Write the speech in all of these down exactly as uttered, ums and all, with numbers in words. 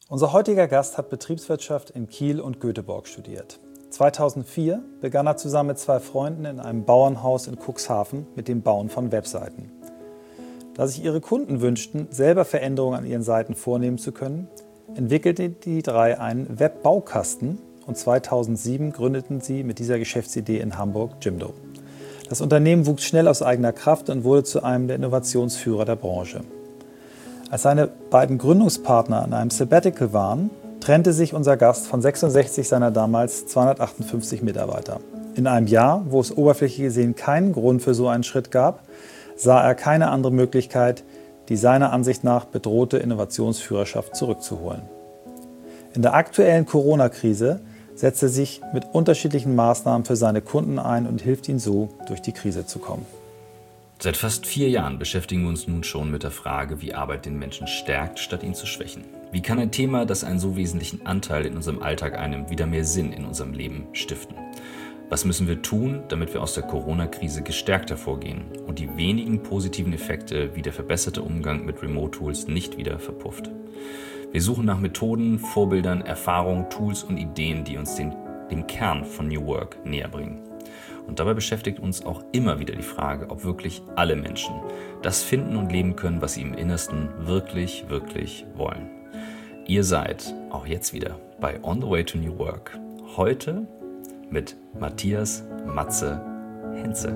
Unser heutiger Gast hat Betriebswirtschaft in Kiel und Göteborg studiert. zweitausendvier begann er zusammen mit zwei Freunden in einem Bauernhaus in Cuxhaven mit dem Bauen von Webseiten. Da sich ihre Kunden wünschten, selber Veränderungen an ihren Seiten vornehmen zu können, entwickelten die drei einen Webbaukasten und zweitausendsieben gründeten sie mit dieser Geschäftsidee in Hamburg Jimdo. Das Unternehmen wuchs schnell aus eigener Kraft und wurde zu einem der Innovationsführer der Branche. Als seine beiden Gründungspartner an einem Sabbatical waren, trennte sich unser Gast von sechsundsechzig seiner damals zweihundertachtundfünfzig Mitarbeiter. In einem Jahr, wo es oberflächlich gesehen keinen Grund für so einen Schritt gab, sah er keine andere Möglichkeit, die seiner Ansicht nach bedrohte Innovationsführerschaft zurückzuholen. In der aktuellen Corona-Krise setzt er sich mit unterschiedlichen Maßnahmen für seine Kunden ein und hilft ihnen so, durch die Krise zu kommen. Seit fast vier Jahren beschäftigen wir uns nun schon mit der Frage, wie Arbeit den Menschen stärkt, statt ihn zu schwächen. Wie kann ein Thema, das einen so wesentlichen Anteil in unserem Alltag einnimmt, wieder mehr Sinn in unserem Leben stiften? Was müssen wir tun, damit wir aus der Corona-Krise gestärkt hervorgehen und die wenigen positiven Effekte wie der verbesserte Umgang mit Remote-Tools nicht wieder verpufft? Wir suchen nach Methoden, Vorbildern, Erfahrungen, Tools und Ideen, die uns den, dem Kern von New Work näher bringen. Und dabei beschäftigt uns auch immer wieder die Frage, ob wirklich alle Menschen das finden und leben können, was sie im Innersten wirklich, wirklich wollen. Ihr seid auch jetzt wieder bei On the Way to New Work. Heute mit Matthias Matze Henze.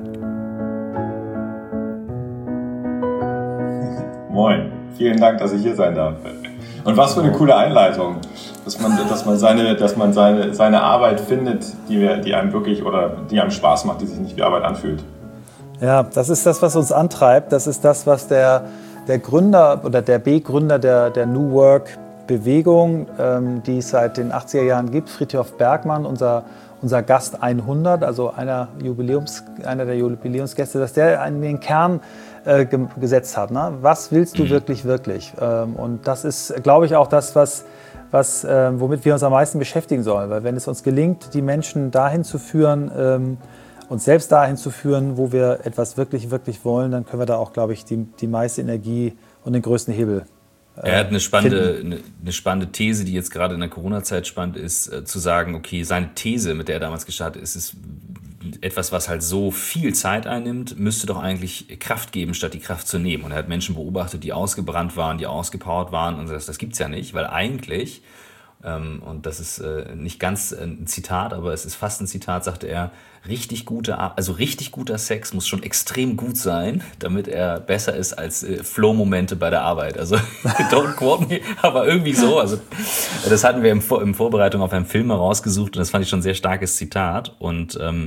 Moin, vielen Dank, dass ich hier sein darf. Und was für eine coole Einleitung, dass man, dass man seine, dass man seine, seine Arbeit findet, die, wir, die einem wirklich oder die einem Spaß macht, die sich nicht wie Arbeit anfühlt. Ja, das ist das, was uns antreibt. Das ist das, was der, der Gründer oder der Begründer der, der New Work Bewegung, ähm, die es seit den achtziger Jahren gibt, Frithjof Bergmann, unser, unser Gast hundert, also einer, Jubiläums, einer der Jubiläumsgäste, dass der in den Kern äh, ge- gesetzt hat. Ne? Was willst du wirklich, wirklich? Ähm, und das ist, glaube ich, auch das, was, was, äh, womit wir uns am meisten beschäftigen sollen. Weil wenn es uns gelingt, die Menschen dahin zu führen, ähm, uns selbst dahin zu führen, wo wir etwas wirklich, wirklich wollen, dann können wir da auch, glaube ich, die, die meiste Energie und den größten Hebel Er hat eine spannende, eine, eine spannende These, die jetzt gerade in der Corona-Zeit spannend ist, äh, zu sagen, okay, seine These, mit der er damals gestartet ist, ist etwas, was halt so viel Zeit einnimmt, müsste doch eigentlich Kraft geben, statt die Kraft zu nehmen. Und er hat Menschen beobachtet, die ausgebrannt waren, die ausgepowert waren und das, das gibt's ja nicht, weil eigentlich, ähm, und das ist äh, nicht ganz ein Zitat, aber es ist fast ein Zitat, sagte er, richtig guter, also richtig guter Sex muss schon extrem gut sein, damit er besser ist als äh, Flow-Momente bei der Arbeit. Also don't quote me, aber irgendwie so. Also das hatten wir im Vor- in Vorbereitung auf einen Film herausgesucht und das fand ich schon ein sehr starkes Zitat. Und ähm,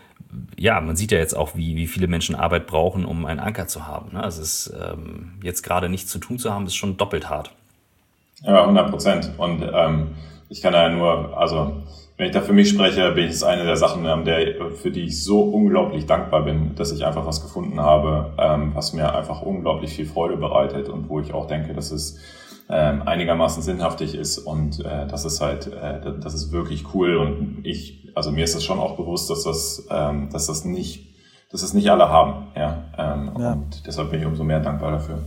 ja, man sieht ja jetzt auch, wie, wie viele Menschen Arbeit brauchen, um einen Anker zu haben. Ne? Also es ist ähm, jetzt gerade nichts zu tun zu haben, ist schon doppelt hart. Ja, hundert Prozent. Und ähm, ich kann ja nur, also wenn ich da für mich spreche, bin ich das eine der Sachen, der, für die ich so unglaublich dankbar bin, dass ich einfach was gefunden habe, ähm, was mir einfach unglaublich viel Freude bereitet und wo ich auch denke, dass es ähm, einigermaßen sinnhaftig ist und äh, das ist halt, äh, das ist wirklich cool und ich, also mir ist das schon auch bewusst, dass das, ähm, dass das nicht, dass das nicht alle haben, ja, ähm, ja. Und deshalb bin ich umso mehr dankbar dafür.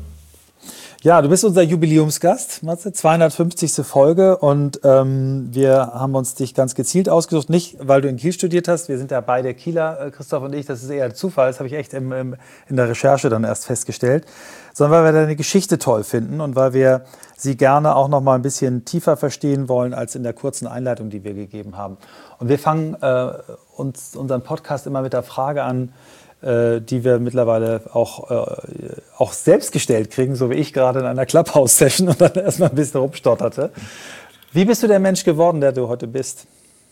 Ja, du bist unser Jubiläumsgast, Matze, zweihundertfünfzigste Folge und ähm, wir haben uns dich ganz gezielt ausgesucht, nicht weil du in Kiel studiert hast, wir sind ja beide Kieler, Christoph und ich, das ist eher Zufall, das habe ich echt im, im, in der Recherche dann erst festgestellt, sondern weil wir deine Geschichte toll finden und weil wir sie gerne auch noch mal ein bisschen tiefer verstehen wollen als in der kurzen Einleitung, die wir gegeben haben. Und wir fangen äh, uns unseren Podcast immer mit der Frage an, die wir mittlerweile auch, äh, auch selbst gestellt kriegen, so wie ich gerade in einer Clubhouse-Session und dann erstmal ein bisschen rumstotterte. Wie bist du der Mensch geworden, der du heute bist?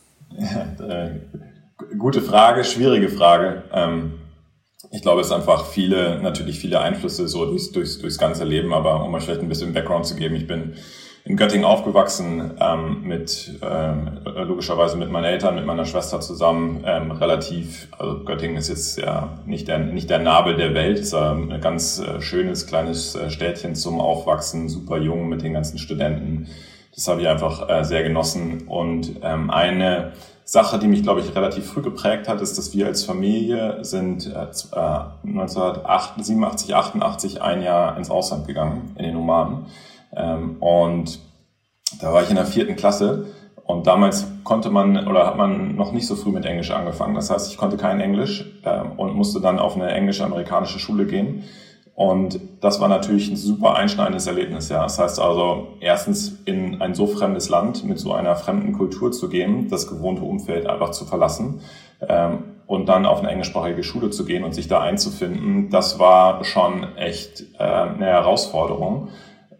Ja, äh, gute Frage, schwierige Frage. Ähm, ich glaube, es sind einfach viele, natürlich viele Einflüsse so durchs, durchs, durchs ganze Leben, aber um euch vielleicht ein bisschen Background zu geben, ich bin in Göttingen aufgewachsen, ähm, mit ähm, logischerweise mit meinen Eltern, mit meiner Schwester zusammen, ähm, relativ, also Göttingen ist jetzt ja nicht der nicht der Nabel der Welt, ist ähm, ein ganz äh, schönes kleines äh, Städtchen zum Aufwachsen, super jung mit den ganzen Studenten. Das habe ich einfach äh, sehr genossen und ähm, eine Sache, die mich, glaube ich, relativ früh geprägt hat, ist, dass wir als Familie sind äh, neunzehnhundertsiebenundachtzig, achtundachtzig ein Jahr ins Ausland gegangen, in den Nomaden. Ähm, und Da war ich in der vierten Klasse und damals konnte man oder hat man noch nicht so früh mit Englisch angefangen. Das heißt, ich konnte kein Englisch äh, und musste dann auf eine englisch-amerikanische Schule gehen. Und das war natürlich ein super einschneidendes Erlebnis. Ja, das heißt also, erstens in ein so fremdes Land mit so einer fremden Kultur zu gehen, das gewohnte Umfeld einfach zu verlassen ähm, und dann auf eine englischsprachige Schule zu gehen und sich da einzufinden, das war schon echt äh, eine Herausforderung.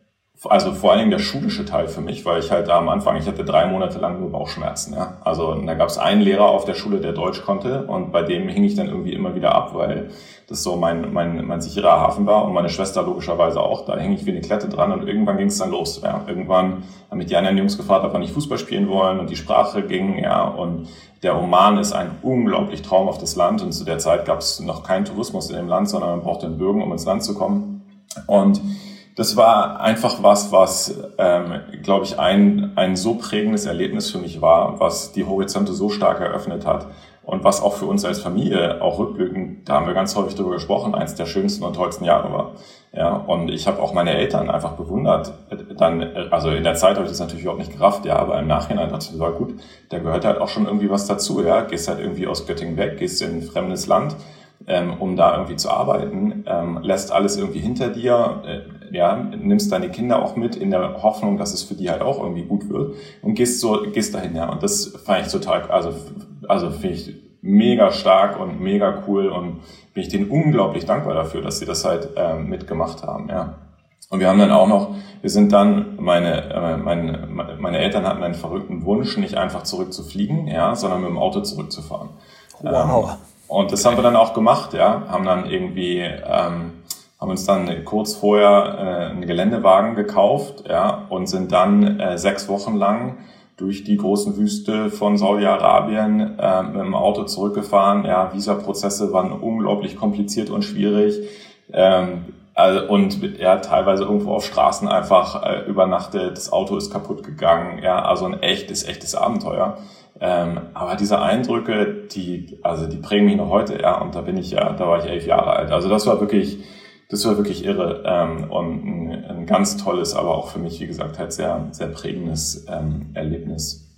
Also vor allen Dingen der schulische Teil für mich, weil ich halt am Anfang, ich hatte drei Monate lang nur Bauchschmerzen. Ja. Also da gab es einen Lehrer auf der Schule, der Deutsch konnte und bei dem hing ich dann irgendwie immer wieder ab, weil das so mein mein mein sicherer Hafen war und meine Schwester logischerweise auch. Da hing ich wie eine Klette dran und irgendwann ging es dann los. Ja. Irgendwann haben mich die anderen Jungs gefragt, ob wir nicht Fußball spielen wollen und die Sprache ging, ja. Und der Oman ist ein unglaublich traumhaftes Land und zu der Zeit gab es noch keinen Tourismus in dem Land, sondern man brauchte einen Bürger, um ins Land zu kommen. Und das war einfach was, was, ähm, glaube ich, ein ein so prägendes Erlebnis für mich war, was die Horizonte so stark eröffnet hat und was auch für uns als Familie, auch rückblickend, da haben wir ganz häufig darüber gesprochen, eins der schönsten und tollsten Jahre war. Ja, und ich habe auch meine Eltern einfach bewundert. Dann, also in der Zeit habe ich das natürlich überhaupt nicht gerafft, ja, aber im Nachhinein dachte ich gesagt, gut, da gehört halt auch schon irgendwie was dazu, ja, gehst halt irgendwie aus Göttingen weg, gehst in ein fremdes Land, ähm, um da irgendwie zu arbeiten, ähm, lässt alles irgendwie hinter dir, äh, ja, nimmst deine Kinder auch mit in der Hoffnung, dass es für die halt auch irgendwie gut wird und gehst so, gehst dahin, ja. Und das fand ich total, also, also finde ich mega stark und mega cool und bin ich denen unglaublich dankbar dafür, dass sie das halt ähm, mitgemacht haben, ja. Und wir haben dann auch noch, wir sind dann, meine, äh, meine, meine Eltern hatten einen verrückten Wunsch, nicht einfach zurückzufliegen, ja, sondern mit dem Auto zurückzufahren. Wow. Ähm, und das haben wir dann auch gemacht, ja, haben dann irgendwie, ähm, haben uns dann kurz vorher äh, einen Geländewagen gekauft, ja, und sind dann äh, sechs Wochen lang durch die großen Wüste von Saudi-Arabien äh, mit dem Auto zurückgefahren. Ja, Visaprozesse waren unglaublich kompliziert und schwierig. Ähm, also, und ja, teilweise irgendwo auf Straßen einfach äh, übernachtet. Das Auto ist kaputt gegangen. Ja, also ein echtes, echtes Abenteuer. Ähm, aber diese Eindrücke, die, also die prägen mich noch heute. Ja, und da bin ich ja, da war ich elf Jahre alt. Also das war wirklich Das war wirklich irre ähm, und ein, ein ganz tolles, aber auch für mich, wie gesagt, halt sehr, sehr prägendes ähm, Erlebnis.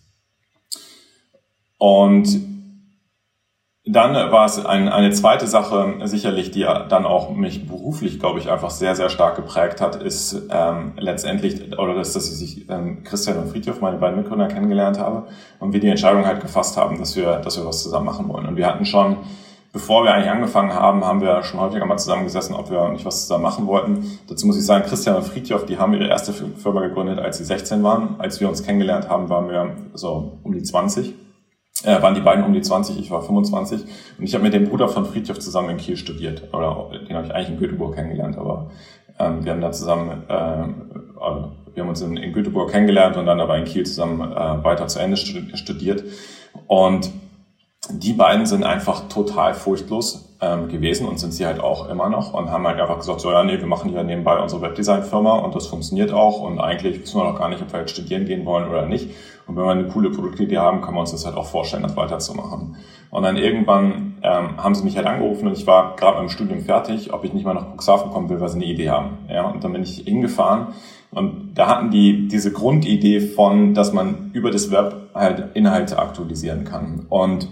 Und dann war es ein, eine zweite Sache, sicherlich, die dann auch mich beruflich, glaube ich, einfach sehr, sehr stark geprägt hat, ist ähm, letztendlich, oder das, dass ich sich ähm, Christian und Friedhof, meine beiden Mitgründer, kennengelernt habe und wir die Entscheidung halt gefasst haben, dass wir, dass wir was zusammen machen wollen. Und wir hatten schon Bevor wir eigentlich angefangen haben, haben wir schon häufiger mal zusammengesessen, ob wir nicht was zusammen machen wollten. Dazu muss ich sagen, Christian und Friedhof, die haben ihre erste Firma gegründet, als sie sechzehn waren. Als wir uns kennengelernt haben, waren wir so um die zwanzig. Äh, waren die beiden um die zwanzig, ich war fünfundzwanzig. Und ich habe mit dem Bruder von Friedhof zusammen in Kiel studiert. Oder den habe ich eigentlich in Göteborg kennengelernt, aber ähm, wir haben da zusammen, äh, also wir haben uns in, in Göteborg kennengelernt und dann aber in Kiel zusammen äh, weiter zu Ende studiert. Und die beiden sind einfach total furchtlos ähm, gewesen und sind sie halt auch immer noch und haben halt einfach gesagt, so ja, nee, wir machen hier nebenbei unsere Webdesign-Firma und das funktioniert auch und eigentlich wissen wir noch gar nicht, ob wir jetzt studieren gehen wollen oder nicht. Und wenn wir eine coole Produktidee haben, können wir uns das halt auch vorstellen, das weiterzumachen. Und dann irgendwann ähm, haben sie mich halt angerufen und ich war gerade mit dem Studium fertig, ob ich nicht mal nach Cuxhaven kommen will, weil sie eine Idee haben. Ja, und dann bin ich hingefahren und da hatten die diese Grundidee von, dass man über das Web halt Inhalte aktualisieren kann. Und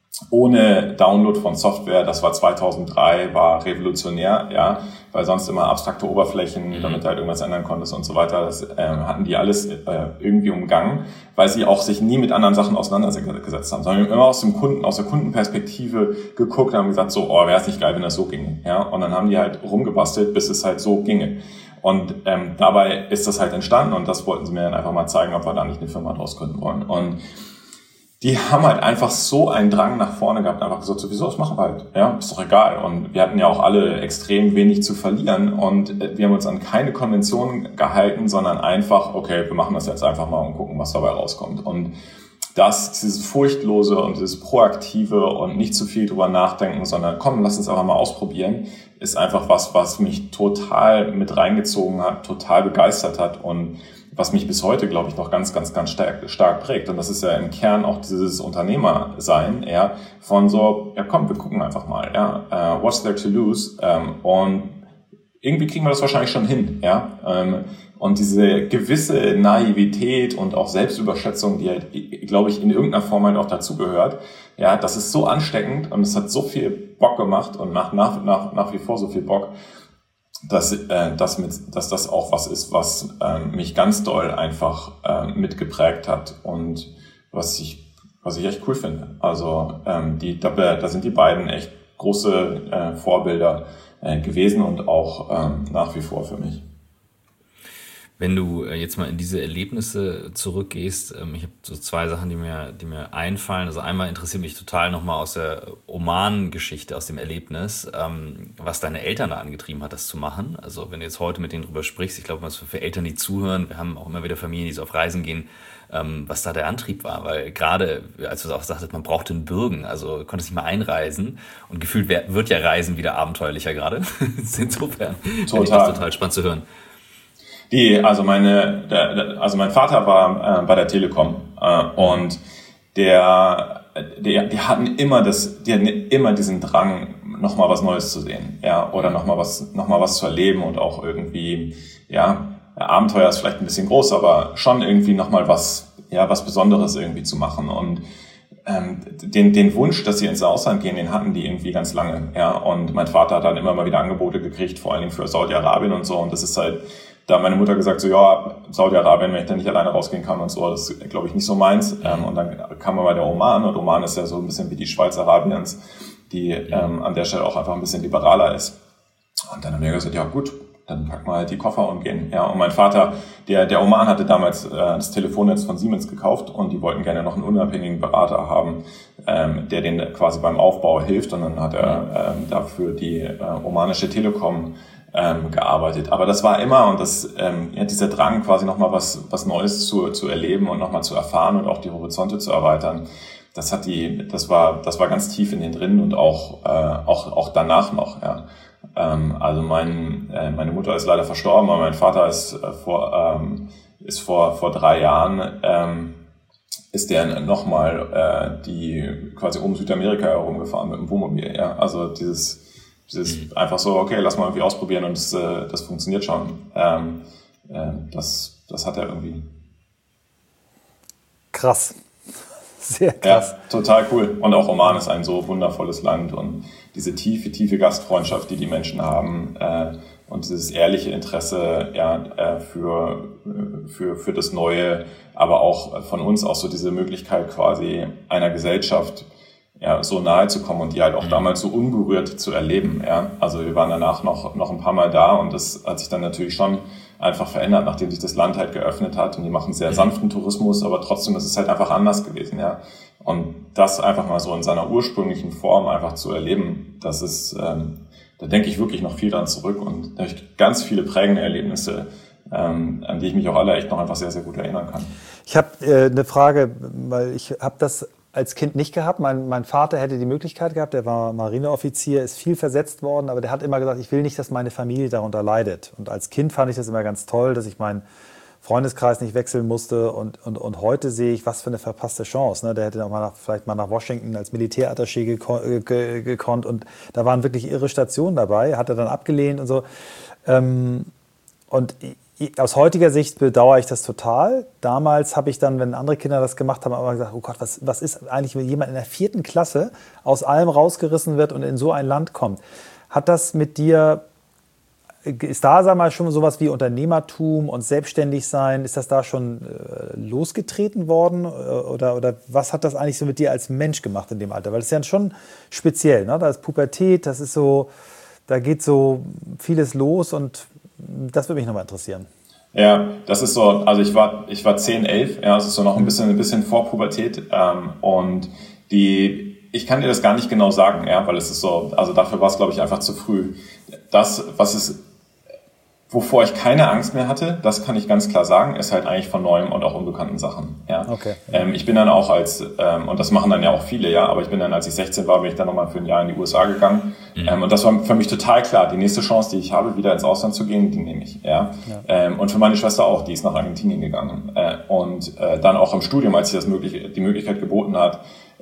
ohne Download von Software, das war zweitausenddrei, war revolutionär, ja, weil sonst immer abstrakte Oberflächen, damit du halt irgendwas ändern konntest und so weiter, das äh, hatten die alles äh, irgendwie umgangen, weil sie auch sich nie mit anderen Sachen auseinandergesetzt haben, sondern immer aus dem Kunden, aus der Kundenperspektive geguckt und haben gesagt, so, oh, wäre es nicht geil, wenn das so ginge, ja, und dann haben die halt rumgebastelt, bis es halt so ginge. Und ähm, dabei ist das halt entstanden und das wollten sie mir dann einfach mal zeigen, ob wir da nicht eine Firma draus gründen wollen. Und die haben halt einfach so einen Drang nach vorne gehabt, einfach gesagt, sowieso, das machen wir halt, ja, ist doch egal. Und wir hatten ja auch alle extrem wenig zu verlieren und wir haben uns an keine Konvention gehalten, sondern einfach, okay, wir machen das jetzt einfach mal und gucken, was dabei rauskommt. Und das, dieses Furchtlose und dieses Proaktive und nicht zu viel drüber nachdenken, sondern komm, lass uns einfach mal ausprobieren, ist einfach was, was mich total mit reingezogen hat, total begeistert hat und was mich bis heute, glaube ich, noch ganz, ganz, ganz stark, stark prägt. Und das ist ja im Kern auch dieses Unternehmersein, ja, von so, ja komm, wir gucken einfach mal, ja, uh, what's there to lose? Ähm, und irgendwie kriegen wir das wahrscheinlich schon hin, ja. Ähm, Und diese gewisse Naivität und auch Selbstüberschätzung, die halt, glaube ich, in irgendeiner Form halt auch dazugehört, ja, das ist so ansteckend und es hat so viel Bock gemacht und macht nach, nach, nach wie vor so viel Bock, dass, äh, dass, mit, dass das auch was ist, was äh, mich ganz doll einfach äh, mitgeprägt hat und was ich, was ich echt cool finde. Also ähm, die, da, da sind die beiden echt große äh, Vorbilder äh, gewesen und auch ähm, nach wie vor für mich. Wenn du jetzt mal in diese Erlebnisse zurückgehst, ich habe so zwei Sachen, die mir, die mir einfallen. Also einmal interessiert mich total nochmal aus der Oman-Geschichte, aus dem Erlebnis, was deine Eltern da angetrieben hat, das zu machen. Also wenn du jetzt heute mit denen drüber sprichst, ich glaube, was für Eltern, die zuhören, wir haben auch immer wieder Familien, die so auf Reisen gehen, was da der Antrieb war. Weil gerade, als du auch sagtest, man braucht den Bürgen, also du konntest nicht mal einreisen und gefühlt wird ja Reisen wieder abenteuerlicher gerade. Insofern finde ich das total spannend zu hören. Die, also meine, der, der, also mein Vater war äh, bei der Telekom äh, und der, der, die hatten immer das, die hatten immer diesen Drang, noch mal was Neues zu sehen, ja, oder noch mal was, noch mal was zu erleben und auch irgendwie, ja, Abenteuer ist vielleicht ein bisschen groß, aber schon irgendwie noch mal was, ja, was Besonderes irgendwie zu machen und ähm, den, den Wunsch, dass sie ins Ausland gehen, den hatten die irgendwie ganz lange, ja, und mein Vater hat dann immer mal wieder Angebote gekriegt, vor allen Dingen für Saudi-Arabien und so und das ist halt, da hat meine Mutter gesagt, so ja, Saudi-Arabien, wenn ich da nicht alleine rausgehen kann und so, das ist, glaube ich, nicht so meins. Ähm, und dann kam man bei der Oman und Oman ist ja so ein bisschen wie die Schweiz Arabiens, die ähm, an der Stelle auch einfach ein bisschen liberaler ist. Und dann haben wir gesagt, ja gut, dann packen wir halt die Koffer und gehen. Ja, und mein Vater, der der Oman hatte damals äh, das Telefonnetz von Siemens gekauft und die wollten gerne noch einen unabhängigen Berater haben, ähm, der denen quasi beim Aufbau hilft. Und dann hat er ähm, dafür die äh, omanische Telekom Ähm, gearbeitet. Aber das war immer und das ähm, ja, dieser Drang quasi nochmal was was Neues zu zu erleben und nochmal zu erfahren und auch die Horizonte zu erweitern. Das hat die, das war das war ganz tief in den drin und auch äh, auch auch danach noch. Ja. Ähm, also mein äh, meine Mutter ist leider verstorben, aber mein Vater ist äh, vor ähm, ist vor vor drei Jahren ähm, ist der nochmal äh, die quasi um Südamerika herumgefahren mit dem Wohnmobil. Ja. Also dieses Es ist einfach so, okay, lass mal irgendwie ausprobieren und das, äh, das funktioniert schon. Ähm, äh, das, das hat er irgendwie. Krass. Sehr krass. Ja, total cool. Und auch Oman ist ein so wundervolles Land und diese tiefe, tiefe Gastfreundschaft, die die Menschen haben äh, und dieses ehrliche Interesse ja, äh, für, für, für das Neue, aber auch von uns auch so diese Möglichkeit quasi einer Gesellschaft ja, so nahe zu kommen und die halt auch damals so unberührt zu erleben. Ja. Also wir waren danach noch, noch ein paar Mal da und das hat sich dann natürlich schon einfach verändert, nachdem sich das Land halt geöffnet hat und die machen sehr sanften Tourismus, aber trotzdem ist es halt einfach anders gewesen. Ja. Und das einfach mal so in seiner ursprünglichen Form einfach zu erleben, das ist, ähm, da denke ich wirklich noch viel dran zurück und da habe ich ganz viele prägende Erlebnisse, ähm, an die ich mich auch alle echt noch einfach sehr, sehr gut erinnern kann. Ich habe äh, eine Frage, weil ich habe das als Kind nicht gehabt. Mein, mein Vater hätte die Möglichkeit gehabt, der war Marineoffizier, ist viel versetzt worden, aber der hat immer gesagt, ich will nicht, dass meine Familie darunter leidet. Und als Kind fand ich das immer ganz toll, dass ich meinen Freundeskreis nicht wechseln musste. Und, und, und heute sehe ich, was für eine verpasste Chance. Ne? Der hätte auch mal nach, vielleicht mal nach Washington als Militärattaché geko- ge- gekonnt. Und da waren wirklich irre Stationen dabei, hat er dann abgelehnt und so. Ähm, und aus heutiger Sicht bedauere ich das total. Damals habe ich dann, wenn andere Kinder das gemacht haben, aber gesagt, oh Gott, was, was ist eigentlich, wenn jemand in der vierten Klasse aus allem rausgerissen wird und in so ein Land kommt? Hat das mit dir, ist da, sag mal, schon sowas wie Unternehmertum und Selbstständigsein, ist das da schon äh, losgetreten worden? Oder, oder was hat das eigentlich so mit dir als Mensch gemacht in dem Alter? Weil das ist ja schon speziell, ne? Da ist Pubertät, das ist so, da geht so vieles los und das würde mich nochmal interessieren. Ja, das ist so, also ich war, ich war zehn, elf, ja, das ist so noch ein bisschen, ein bisschen vor Pubertät, ähm, und die, ich kann dir das gar nicht genau sagen, ja, weil es ist so, also dafür war es, glaube ich, einfach zu früh. Das, was es, wovor ich keine Angst mehr hatte, das kann ich ganz klar sagen, ist halt eigentlich von neuem und auch unbekannten Sachen, ja. Okay. Ähm, ich bin dann auch als, ähm, und das machen dann ja auch viele, ja, aber ich bin dann, als ich sechzehn war, bin ich dann nochmal für ein Jahr in die U S A gegangen, mhm. ähm, und das war für mich total klar, die nächste Chance, die ich habe, wieder ins Ausland zu gehen, die nehme ich, ja. ja. Ähm, und für meine Schwester auch, die ist nach Argentinien gegangen, äh, und äh, dann auch im Studium, als sich das möglich, die Möglichkeit geboten hat,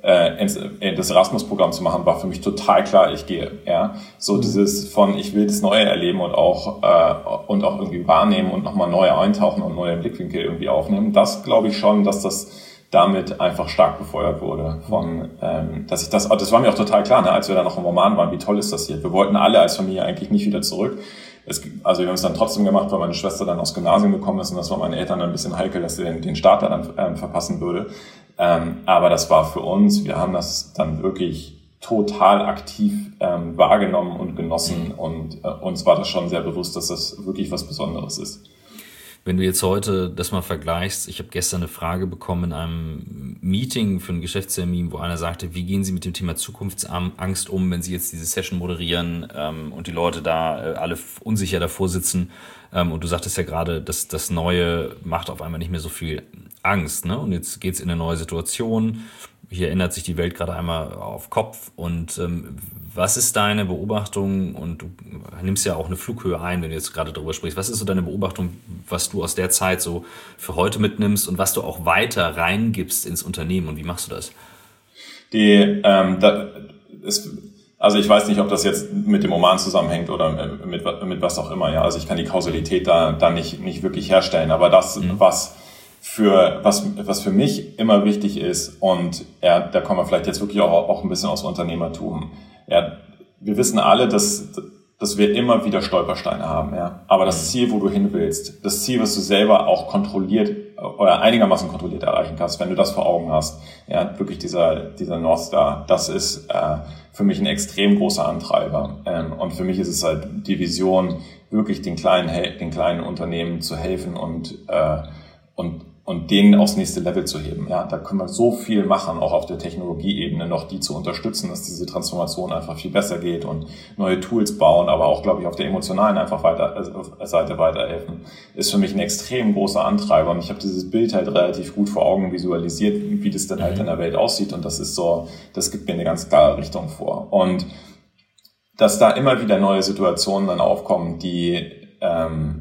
äh, ins, in das Erasmus-Programm zu machen, war für mich total klar, ich gehe. Ja, so dieses von ich will das Neue erleben und auch äh, und auch irgendwie wahrnehmen und nochmal neu eintauchen und neue Blickwinkel irgendwie aufnehmen. Das glaube ich schon, dass das damit einfach stark befeuert wurde. Von, ähm, dass ich das, das war mir auch total klar, ne, als wir da noch im Oman waren, wie toll ist das hier. Wir wollten alle als Familie eigentlich nicht wieder zurück. Es, also wir haben es dann trotzdem gemacht, weil meine Schwester dann aufs Gymnasium gekommen ist und das war meinen Eltern dann ein bisschen heikel, dass sie den, den Start dann ähm, verpassen würde. Ähm, aber das war für uns, wir haben das dann wirklich total aktiv ähm, wahrgenommen und genossen und äh, uns war das schon sehr bewusst, dass das wirklich was Besonderes ist. Wenn du jetzt heute das mal vergleichst, ich habe gestern eine Frage bekommen in einem Meeting für einen Geschäftstermin, wo einer sagte, wie gehen Sie mit dem Thema Zukunftsangst um, wenn Sie jetzt diese Session moderieren ähm, und die Leute da äh, alle unsicher davor sitzen ähm, und du sagtest ja gerade, dass das Neue macht auf einmal nicht mehr so viel Angst, ne? Und jetzt geht's in eine neue Situation. Hier ändert sich die Welt gerade einmal auf Kopf. Und ähm, was ist deine Beobachtung? Und du nimmst ja auch eine Flughöhe ein, wenn du jetzt gerade darüber sprichst. Was ist so deine Beobachtung, was du aus der Zeit so für heute mitnimmst und was du auch weiter reingibst ins Unternehmen? Und wie machst du das? Die, ähm, da, ist, also ich weiß nicht, ob das jetzt mit dem Oman zusammenhängt oder mit, mit was auch immer. Ja, also ich kann die Kausalität da, da nicht, nicht wirklich herstellen. Aber das, mhm. was Für was was für mich immer wichtig ist und ja, da kommen wir vielleicht jetzt wirklich auch, auch ein bisschen aus Unternehmertum. Ja, wir wissen alle, dass dass wir immer wieder Stolpersteine haben, ja. Aber das Ziel, wo du hin willst, das Ziel, was du selber auch kontrolliert oder einigermaßen kontrolliert erreichen kannst, wenn du das vor Augen hast, ja, wirklich dieser dieser North Star, das ist äh, für mich ein extrem großer Antreiber. Ähm, und für mich ist es halt die Vision, wirklich den kleinen den kleinen Unternehmen zu helfen und äh, und und denen aufs nächste Level zu heben. Ja, da können wir so viel machen, auch auf der Technologieebene noch, die zu unterstützen, dass diese Transformation einfach viel besser geht und neue Tools bauen, aber auch, glaube ich, auf der emotionalen einfach weiter, äh, Seite weiterhelfen, ist für mich ein extrem großer Antreiber. Und ich habe dieses Bild halt relativ gut vor Augen visualisiert, wie, wie das dann halt in der Welt aussieht. Und das ist so, das gibt mir eine ganz klare Richtung vor. Und dass da immer wieder neue Situationen dann aufkommen, die, ähm,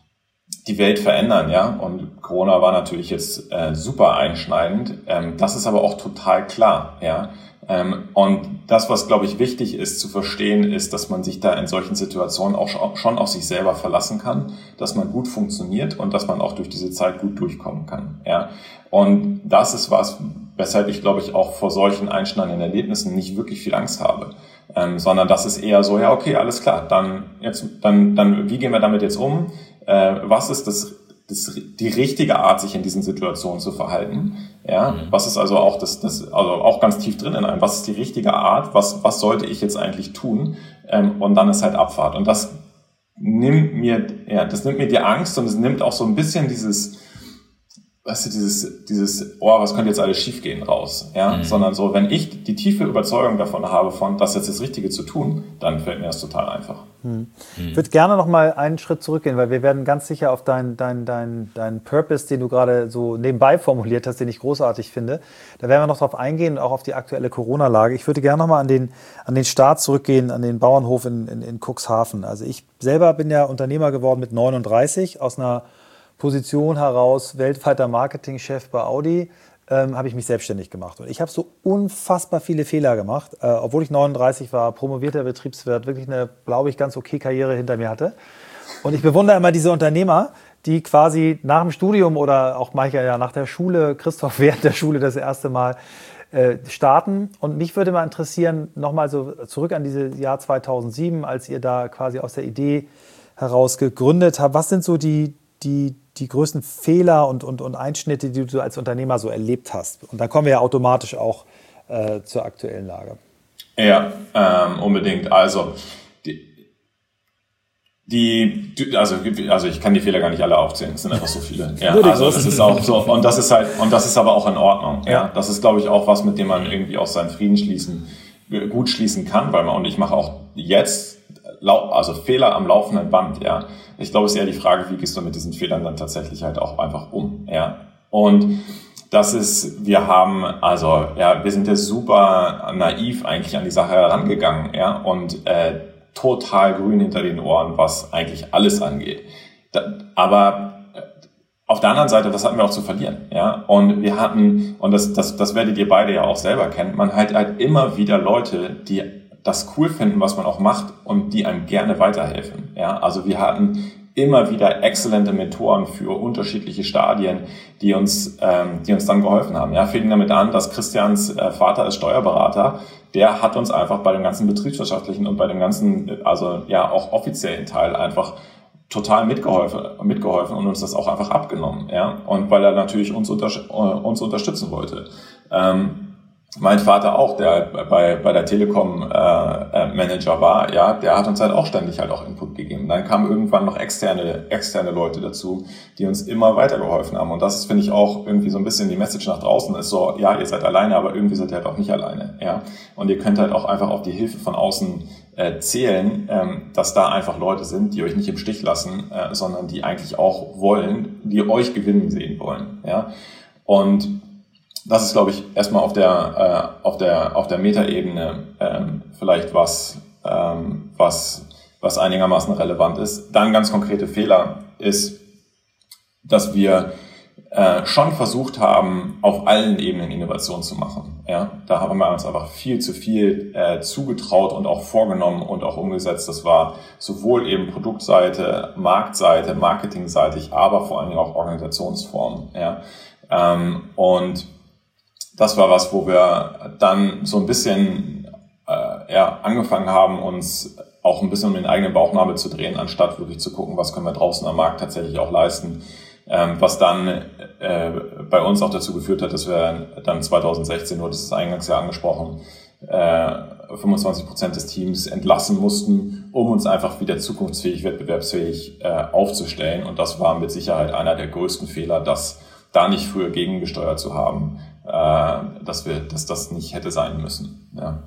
die Welt verändern, ja, und Corona war natürlich jetzt äh, super einschneidend, ähm, das ist aber auch total klar, ja, ähm, und das, was, glaube ich, wichtig ist zu verstehen, ist, dass man sich da in solchen Situationen auch schon auf sich selber verlassen kann, dass man gut funktioniert und dass man auch durch diese Zeit gut durchkommen kann, ja, und das ist was, weshalb ich, glaube ich, auch vor solchen einschneidenden Erlebnissen nicht wirklich viel Angst habe, ähm, sondern das ist eher so, ja, okay, alles klar, dann jetzt, dann, dann, wie gehen wir damit jetzt um? Was ist das, das, die richtige Art, sich in diesen Situationen zu verhalten? Ja, mhm. Was ist also auch das, das, also auch ganz tief drin in einem, was ist die richtige Art? Was, was sollte ich jetzt eigentlich tun? Und dann ist halt Abfahrt. Und das nimmt mir, ja, das nimmt mir die Angst und es nimmt auch so ein bisschen dieses, weißt du, dieses, dieses, oh, was könnte jetzt alles schiefgehen raus? Ja, mhm. Sondern so, wenn ich die tiefe Überzeugung davon habe, von, das jetzt das Richtige zu tun, dann fällt mir das total einfach. Mhm. Ich würde gerne noch mal einen Schritt zurückgehen, weil wir werden ganz sicher auf deinen dein, dein, dein Purpose, den du gerade so nebenbei formuliert hast, den ich großartig finde, da werden wir noch drauf eingehen und auch auf die aktuelle Corona-Lage. Ich würde gerne noch mal an den, an den Start zurückgehen, an den Bauernhof in, in, in Cuxhaven. Also ich selber bin ja Unternehmer geworden mit neununddreißig, aus einer Position heraus, weltweiter Marketingchef bei Audi, ähm, habe ich mich selbstständig gemacht. Und ich habe so unfassbar viele Fehler gemacht, äh, obwohl ich neununddreißig war, promovierter Betriebswirt, wirklich eine, glaube ich, ganz okay Karriere hinter mir hatte. Und ich bewundere immer diese Unternehmer, die quasi nach dem Studium oder auch manchmal ja nach der Schule, Christoph während der Schule das erste Mal äh, starten. Und mich würde mal interessieren, nochmal so zurück an dieses Jahr zweitausendsieben, als ihr da quasi aus der Idee heraus gegründet habt. Was sind so die die die größten Fehler und, und, und Einschnitte, die du als Unternehmer so erlebt hast? Und dann kommen wir ja automatisch auch äh, zur aktuellen Lage. Ja, ähm, unbedingt. Also die, die also, also ich kann die Fehler gar nicht alle aufzählen, es sind einfach so viele. Ja, also das ist auch so, und das ist halt, und das ist aber auch in Ordnung. Ja, ja. Das ist, glaube ich, auch was, mit dem man irgendwie auch seinen Frieden schließen, gut schließen kann, weil man, und ich mache auch jetzt also Fehler am laufenden Band, ja. Ich glaube, es ist eher die Frage, wie gehst du mit diesen Fehlern dann tatsächlich halt auch einfach um, ja. Und das ist, wir haben, also, ja, wir sind ja super naiv eigentlich an die Sache herangegangen, ja, und äh, total grün hinter den Ohren, was eigentlich alles angeht. Da, aber auf der anderen Seite, was hatten wir auch zu verlieren? Ja, und wir hatten, und das, das, das werdet ihr beide ja auch selber kennen, man hat halt immer wieder Leute, die das cool finden, was man auch macht und die einem gerne weiterhelfen. Ja, also wir hatten immer wieder exzellente Mentoren für unterschiedliche Stadien, die uns, ähm, die uns dann geholfen haben. Ja, fing damit an, dass Christians äh, Vater ist Steuerberater, der hat uns einfach bei dem ganzen betriebswirtschaftlichen und bei dem ganzen, also ja auch offiziellen Teil einfach total mitgeholfen, mitgeholfen und uns das auch einfach abgenommen, ja. Und weil er natürlich uns, unter, uns unterstützen wollte. Ähm, mein Vater auch, der bei, bei der Telekom äh, Manager war, ja, der hat uns halt auch ständig halt auch Input gegeben. Dann kamen irgendwann noch externe, externe Leute dazu, die uns immer weitergeholfen haben. Und das ist, finde ich, auch irgendwie so ein bisschen die Message nach draußen ist so, ja, ihr seid alleine, aber irgendwie seid ihr halt auch nicht alleine, ja. Und ihr könnt halt auch einfach auf die Hilfe von außen äh, zählen, ähm, dass da einfach Leute sind, die euch nicht im Stich lassen, äh, sondern die eigentlich auch wollen, die euch gewinnen sehen wollen, ja. Und das ist, glaube ich, erstmal auf der äh, auf der auf der Metaebene ähm, vielleicht was ähm, was was einigermaßen relevant ist. Dann ganz konkrete Fehler ist, dass wir äh, schon versucht haben, auf allen Ebenen Innovation zu machen. Ja, da haben wir uns einfach viel zu viel äh, zugetraut und auch vorgenommen und auch umgesetzt. Das war sowohl eben Produktseite, Marktseite, Marketingseitig, aber vor allen Dingen auch Organisationsformen. Ja, ähm, und das war was, wo wir dann so ein bisschen äh, ja, angefangen haben, uns auch ein bisschen um den eigenen Bauchnabel zu drehen, anstatt wirklich zu gucken, was können wir draußen am Markt tatsächlich auch leisten. Ähm, was dann äh, bei uns auch dazu geführt hat, dass wir dann zwanzig sechzehn, nur das ist eingangs ja angesprochen, äh, fünfundzwanzig Prozent des Teams entlassen mussten, um uns einfach wieder zukunftsfähig, wettbewerbsfähig äh, aufzustellen. Und das war mit Sicherheit einer der größten Fehler, das da nicht früher gegengesteuert zu haben, dass wir, dass das nicht hätte sein müssen. Ja.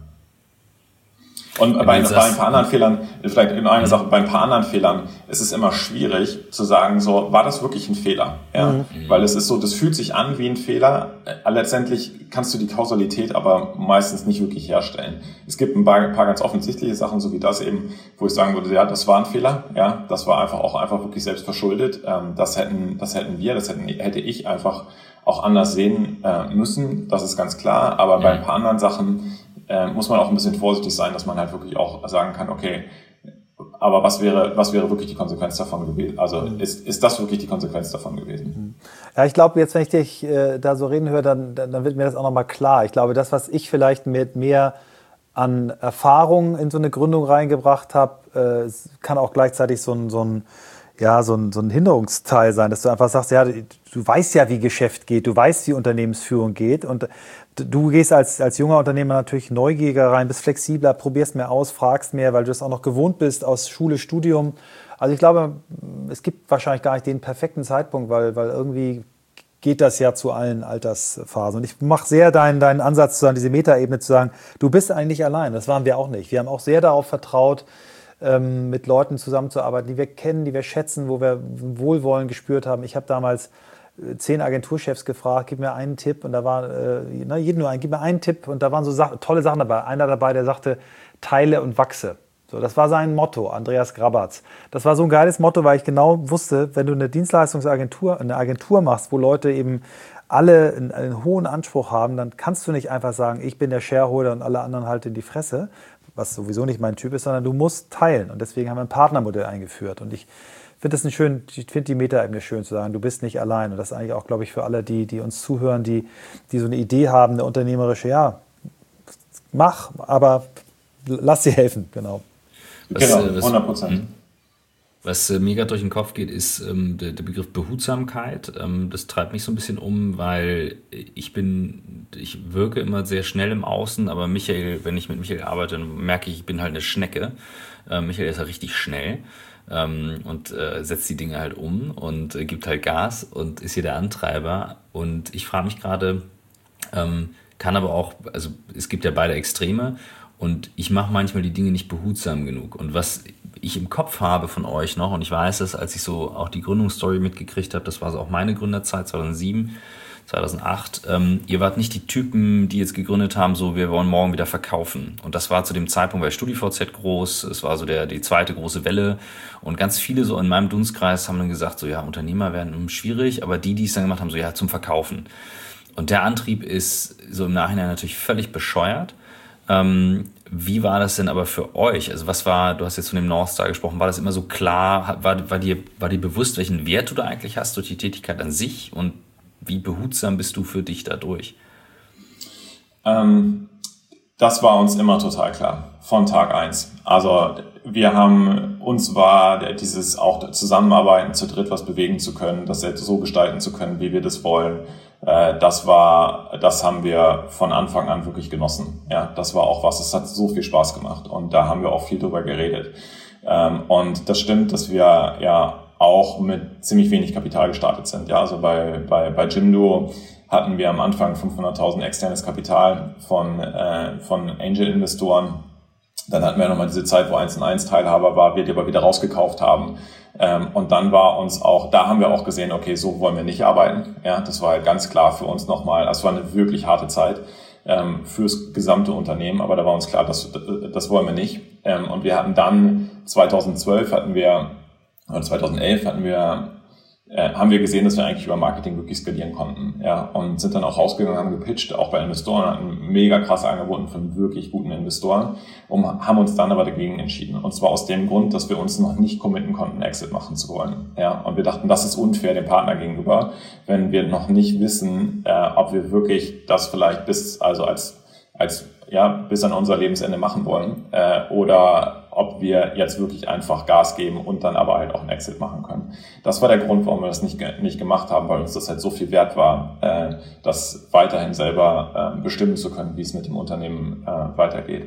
Und bei, bei ein paar anderen Fehlern, vielleicht in einer Sache, bei ein paar anderen Fehlern ist es immer schwierig zu sagen, so, war das wirklich ein Fehler? Ja, mhm. Weil es ist so, das fühlt sich an wie ein Fehler. Letztendlich kannst du die Kausalität aber meistens nicht wirklich herstellen. Es gibt ein paar, ein paar ganz offensichtliche Sachen, so wie das eben, wo ich sagen würde, ja, das war ein Fehler. Ja, das war einfach auch einfach wirklich selbst verschuldet. Das hätten, das hätten wir, das hätten, hätte ich einfach auch anders sehen äh, müssen, das ist ganz klar, aber ja. Bei ein paar anderen Sachen äh, muss man auch ein bisschen vorsichtig sein, dass man halt wirklich auch sagen kann, okay, aber was wäre was wäre wirklich die Konsequenz davon gewesen? Also mhm. ist ist das wirklich die Konsequenz davon gewesen? Ja, ich glaube, jetzt, wenn ich dich äh, da so reden höre, dann, dann, dann wird mir das auch nochmal klar. Ich glaube, das, was ich vielleicht mit mehr an Erfahrung in so eine Gründung reingebracht habe, äh, kann auch gleichzeitig so ein, so ein ja, so ein, so ein Hinderungsteil sein, dass du einfach sagst, ja, du weißt ja, wie Geschäft geht, du weißt, wie Unternehmensführung geht und du gehst als, als junger Unternehmer natürlich neugieriger rein, bist flexibler, probierst mehr aus, fragst mehr, weil du es auch noch gewohnt bist aus Schule, Studium. Also ich glaube, es gibt wahrscheinlich gar nicht den perfekten Zeitpunkt, weil, weil irgendwie geht das ja zu allen Altersphasen. Und ich mache sehr deinen, deinen Ansatz, zu sagen, diese Metaebene zu sagen, du bist eigentlich nicht allein, das waren wir auch nicht. Wir haben auch sehr darauf vertraut, mit Leuten zusammenzuarbeiten, die wir kennen, die wir schätzen, wo wir Wohlwollen gespürt haben. Ich habe damals zehn Agenturchefs gefragt, gib mir einen Tipp und da war, äh, na, jeden nur einen, gib mir einen Tipp und da waren so Sa- tolle Sachen dabei. Einer dabei, der sagte, teile und wachse. So, das war sein Motto, Andreas Grabatz. Das war so ein geiles Motto, weil ich genau wusste, wenn du eine Dienstleistungsagentur, eine Agentur machst, wo Leute eben alle einen, einen hohen Anspruch haben, dann kannst du nicht einfach sagen, ich bin der Shareholder und alle anderen halt in die Fresse, was sowieso nicht mein Typ ist, sondern du musst teilen. Und deswegen haben wir ein Partnermodell eingeführt. Und ich finde das schön, ich finde die Metaebene schön zu sagen, du bist nicht allein. Und das ist eigentlich auch, glaube ich, für alle, die, die uns zuhören, die, die so eine Idee haben, eine unternehmerische, ja, mach, aber lass dir helfen, genau. Was, genau, hundert Prozent. Was äh, mir gerade durch den Kopf geht, ist ähm, der, der Begriff Behutsamkeit. Ähm, das treibt mich so ein bisschen um, weil ich bin, ich wirke immer sehr schnell im Außen, aber Michael, wenn ich mit Michael arbeite, dann merke ich, ich bin halt eine Schnecke. Äh, Michael ist halt richtig schnell ähm, und äh, setzt die Dinge halt um und äh, gibt halt Gas und ist hier der Antreiber. Und ich frage mich gerade, ähm, kann aber auch, also es gibt ja beide Extreme und ich mache manchmal die Dinge nicht behutsam genug. Und was ich im Kopf habe von euch noch, und ich weiß es, als ich so auch die Gründungsstory mitgekriegt habe, das war so auch meine Gründerzeit zweitausendsieben, zweitausendacht. Ähm, ihr wart nicht die Typen, die jetzt gegründet haben, so wir wollen morgen wieder verkaufen. Und das war zu dem Zeitpunkt bei StudiVZ groß. Es war so der die zweite große Welle. Und ganz viele so in meinem Dunstkreis haben dann gesagt, so ja, Unternehmer werden schwierig, aber die, die es dann gemacht haben, so ja, zum Verkaufen. Und der Antrieb ist so im Nachhinein natürlich völlig bescheuert. Ähm, wie war das denn aber für euch? Also was war, du hast jetzt von dem North Star gesprochen, war das immer so klar? War, war, dir, war dir bewusst, welchen Wert du da eigentlich hast durch die Tätigkeit an sich? Und wie behutsam bist du für dich dadurch? Ähm, das war uns immer total klar, von Tag eins. Also wir haben, uns war dieses auch Zusammenarbeiten zu dritt, was bewegen zu können, das jetzt so gestalten zu können, wie wir das wollen. Das war, das haben wir von Anfang an wirklich genossen. Ja, das war auch was, es hat so viel Spaß gemacht und da haben wir auch viel drüber geredet. Und das stimmt, dass wir ja auch mit ziemlich wenig Kapital gestartet sind. Ja, also bei, bei, bei Jimdo hatten wir am Anfang fünfhunderttausend externes Kapital von, äh, von Angel-Investoren. Dann hatten wir nochmal diese Zeit, wo eins und eins Teilhaber war, wir die aber wieder rausgekauft haben. Ähm, und dann war uns auch, da haben wir auch gesehen, okay, so wollen wir nicht arbeiten. Ja, das war halt ganz klar für uns nochmal, es war eine wirklich harte Zeit ähm, fürs gesamte Unternehmen, aber da war uns klar, das, das wollen wir nicht. Ähm, und wir hatten dann, zweitausendzwölf hatten wir, oder zweitausendelf hatten wir, äh, haben wir gesehen, dass wir eigentlich über Marketing wirklich skalieren konnten. Ja, und sind dann auch rausgegangen, haben gepitcht, auch bei Investoren, hatten mega krasse Angebote von wirklich guten Investoren und haben uns dann aber dagegen entschieden. Und zwar aus dem Grund, dass wir uns noch nicht committen konnten, Exit machen zu wollen. Ja, und wir dachten, das ist unfair dem Partner gegenüber, wenn wir noch nicht wissen, äh, ob wir wirklich das vielleicht bis, also als, als, ja, bis an unser Lebensende machen wollen, äh, oder ob wir jetzt wirklich einfach Gas geben und dann aber halt auch einen Exit machen können. Das war der Grund, warum wir das nicht, nicht gemacht haben, weil uns das halt so viel wert war, äh, das weiterhin selber äh, bestimmen zu können, wie es mit dem Unternehmen äh, weitergeht.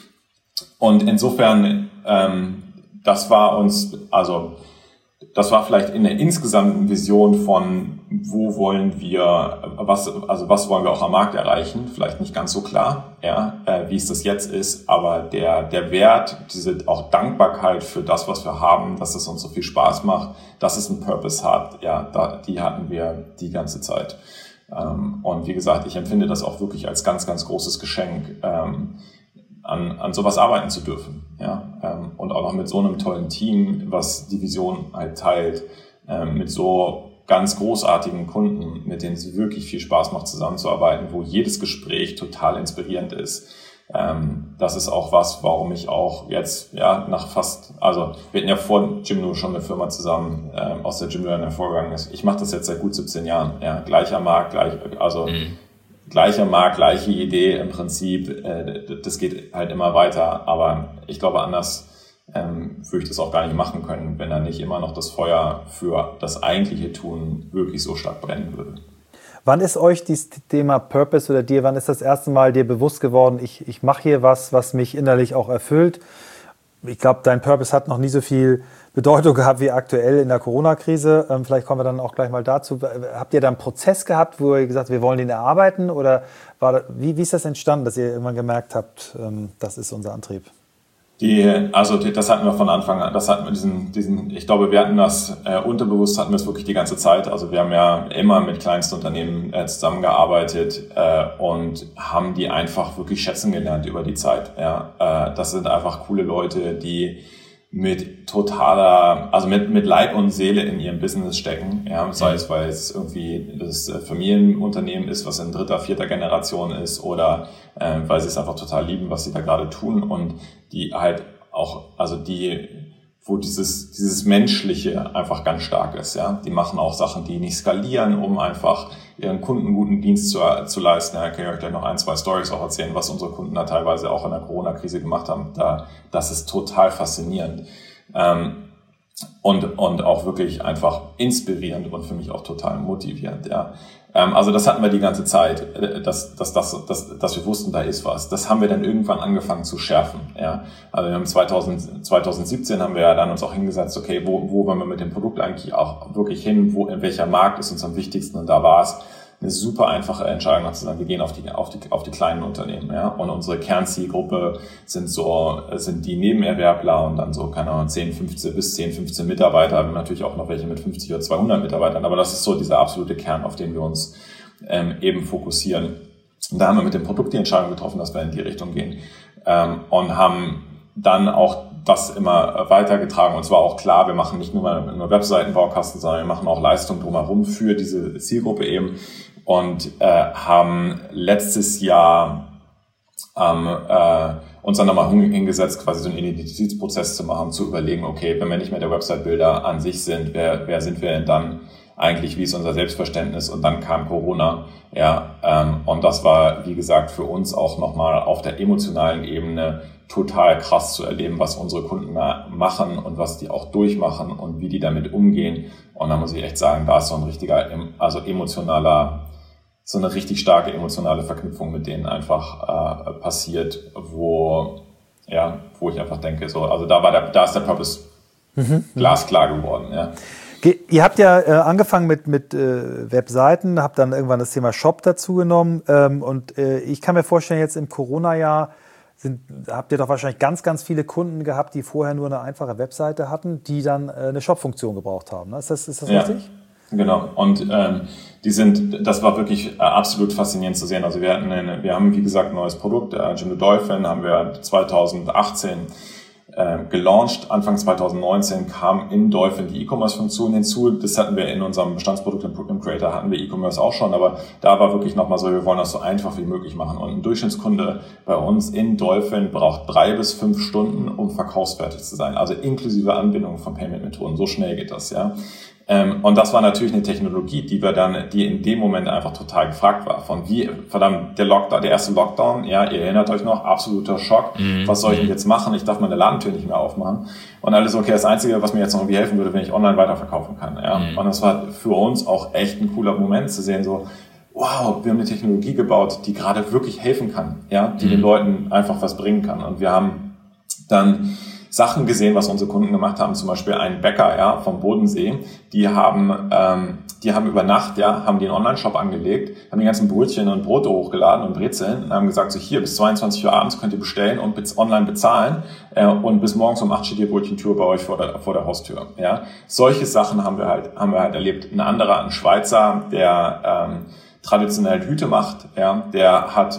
Und insofern, ähm, das war uns, also das war vielleicht in der insgesamten Vision von, wo wollen wir, was, also was wollen wir auch am Markt erreichen, vielleicht nicht ganz so klar, ja, äh, wie es das jetzt ist, aber der, der Wert, diese auch Dankbarkeit für das, was wir haben, dass es uns so viel Spaß macht, dass es einen Purpose hat, ja, da, die hatten wir die ganze Zeit. Ähm, und wie gesagt, ich empfinde das auch wirklich als ganz, ganz großes Geschenk, ähm, an, an sowas arbeiten zu dürfen, ja, ähm, und auch noch mit so einem tollen Team, was die Vision halt teilt, ähm, mit so ganz großartigen Kunden, mit denen es wirklich viel Spaß macht, zusammenzuarbeiten, wo jedes Gespräch total inspirierend ist. Ähm, das ist auch was, warum ich auch jetzt, ja, nach fast, also wir hatten ja vor Jimdo schon eine Firma zusammen, ähm, aus der Jimdo dann hervorgegangen ist. Ich mache das jetzt seit gut siebzehn Jahren, ja, gleicher Markt, gleich, also mhm. gleicher Markt, gleiche Idee im Prinzip, äh, das geht halt immer weiter, aber ich glaube, anders ähm, würde ich das auch gar nicht machen können, wenn da nicht immer noch das Feuer für das eigentliche Tun wirklich so stark brennen würde. Wann ist euch dieses Thema Purpose oder dir, wann ist das erste Mal dir bewusst geworden, ich, ich mache hier was, was mich innerlich auch erfüllt? Ich glaube, dein Purpose hat noch nie so viel Bedeutung gehabt wie aktuell in der Corona-Krise. Ähm, vielleicht kommen wir dann auch gleich mal dazu. Habt ihr da einen Prozess gehabt, wo ihr gesagt habt, wir wollen den erarbeiten? Oder war das, wie, wie ist das entstanden, dass ihr irgendwann gemerkt habt, ähm, das ist unser Antrieb? Die, also die, das hatten wir von Anfang an, das hatten wir diesen, diesen, ich glaube, wir hatten das äh, unterbewusst, hatten wir es wirklich die ganze Zeit. Also wir haben ja immer mit Kleinstunternehmen äh, zusammengearbeitet äh, und haben die einfach wirklich schätzen gelernt über die Zeit. Ja, äh, das sind einfach coole Leute, die mit totaler, also mit, mit Leib und Seele in ihrem Business stecken, ja, sei es, weil es irgendwie das Familienunternehmen ist, was in dritter, vierter Generation ist, oder äh, weil sie es einfach total lieben, was sie da gerade tun, und die halt auch, also die, wo dieses, dieses Menschliche einfach ganz stark ist, ja, die machen auch Sachen, die nicht skalieren, um einfach ihren Kunden guten Dienst zu, zu leisten. Ja, kann ich euch gleich noch ein, zwei Stories auch erzählen, was unsere Kunden da teilweise auch in der Corona-Krise gemacht haben. Da, das ist total faszinierend. Ähm, und, und auch wirklich einfach inspirierend und für mich auch total motivierend, ja. Ähm, also das hatten wir die ganze Zeit, dass, dass, dass, dass, dass wir wussten, da ist was. Das haben wir dann irgendwann angefangen zu schärfen, ja. Also wir haben zweitausend, zweitausendsiebzehn haben wir ja dann uns auch hingesetzt, okay, wo, wo wollen wir mit dem Produkt eigentlich auch wirklich hin, wo, in welcher Markt ist uns am wichtigsten, und da war es eine super einfache Entscheidung, zu sagen, wir gehen auf die, auf die, auf die kleinen Unternehmen, ja. Und unsere Kernzielgruppe sind so, sind die Nebenerwerbler und dann so, keine Ahnung, zehn, fünfzehn bis zehn, fünfzehn Mitarbeiter. Wir haben natürlich auch noch welche mit fünfzig oder zweihundert Mitarbeitern, aber das ist so dieser absolute Kern, auf den wir uns, ähm, eben fokussieren. Und da haben wir mit dem Produkt die Entscheidung getroffen, dass wir in die Richtung gehen ähm, und haben dann auch das immer weitergetragen. Und zwar auch klar, wir machen nicht nur, nur Webseitenbaukasten, sondern wir machen auch Leistung drumherum für diese Zielgruppe eben und äh, haben letztes Jahr ähm, äh, uns dann nochmal hingesetzt, quasi so einen Identitätsprozess zu machen, zu überlegen, okay, wenn wir nicht mehr der Website-Builder an sich sind, wer, wer sind wir denn dann eigentlich, wie ist unser Selbstverständnis? Und dann kam Corona, ja, ähm, und das war, wie gesagt, für uns auch nochmal auf der emotionalen Ebene total krass zu erleben, was unsere Kunden da machen und was die auch durchmachen und wie die damit umgehen. Und da muss ich echt sagen, da ist so ein richtiger, also emotionaler, so eine richtig starke emotionale Verknüpfung mit denen einfach äh, passiert, wo, ja, wo ich einfach denke, so, also da war der, da ist der Purpose mhm. glasklar geworden, ja. Ihr habt ja äh, angefangen mit, mit äh, Webseiten, habt dann irgendwann das Thema Shop dazu genommen ähm, und äh, ich kann mir vorstellen, jetzt im Corona-Jahr sind, habt ihr doch wahrscheinlich ganz, ganz viele Kunden gehabt, die vorher nur eine einfache Webseite hatten, die dann äh, eine Shop-Funktion gebraucht haben. Ne? Ist das, ist das ja, richtig? Genau. Und ähm, die sind, das war wirklich äh, absolut faszinierend zu sehen. Also wir hatten, eine, wir haben wie gesagt ein neues Produkt, äh, Jim the Dolphin, haben wir zwanzig achtzehn äh, gelauncht. Anfang zwanzig neunzehn kam in Dolphin die E-Commerce-Funktion hinzu. Das hatten wir in unserem Bestandsprodukt im Creator, hatten wir E-Commerce auch schon, aber da war wirklich nochmal so, wir wollen das so einfach wie möglich machen. Und ein Durchschnittskunde bei uns in Dolphin braucht drei bis fünf Stunden, um verkaufsfertig zu sein. Also inklusive Anbindung von Payment-Methoden. So schnell geht das, ja. Ähm, und das war natürlich eine Technologie, die wir dann, die in dem Moment einfach total gefragt war. Von wie, verdammt, der Lockdown, der erste Lockdown, ja, ihr erinnert euch noch, absoluter Schock. Mhm. Was soll ich denn jetzt machen? Ich darf meine Ladentür nicht mehr aufmachen. Und alles okay, das Einzige, was mir jetzt noch irgendwie helfen würde, wenn ich online weiterverkaufen kann, ja. Mhm. Und das war für uns auch echt ein cooler Moment zu sehen, so, wow, wir haben eine Technologie gebaut, die gerade wirklich helfen kann, ja, die mhm. den Leuten einfach was bringen kann. Und wir haben dann Sachen gesehen, was unsere Kunden gemacht haben, zum Beispiel ein Bäcker, ja, vom Bodensee, die haben, ähm, die haben über Nacht, ja, haben die einen Online-Shop angelegt, haben die ganzen Brötchen und Brote hochgeladen und Brezeln und haben gesagt, so hier, bis zweiundzwanzig Uhr abends könnt ihr bestellen und bis online bezahlen, äh, und bis morgens um acht steht die Brötchentür bei euch vor der, vor der Haustür, ja. Solche Sachen haben wir halt, haben wir halt erlebt. Ein anderer, ein Schweizer, der, ähm, traditionell Hüte macht, ja, der hat,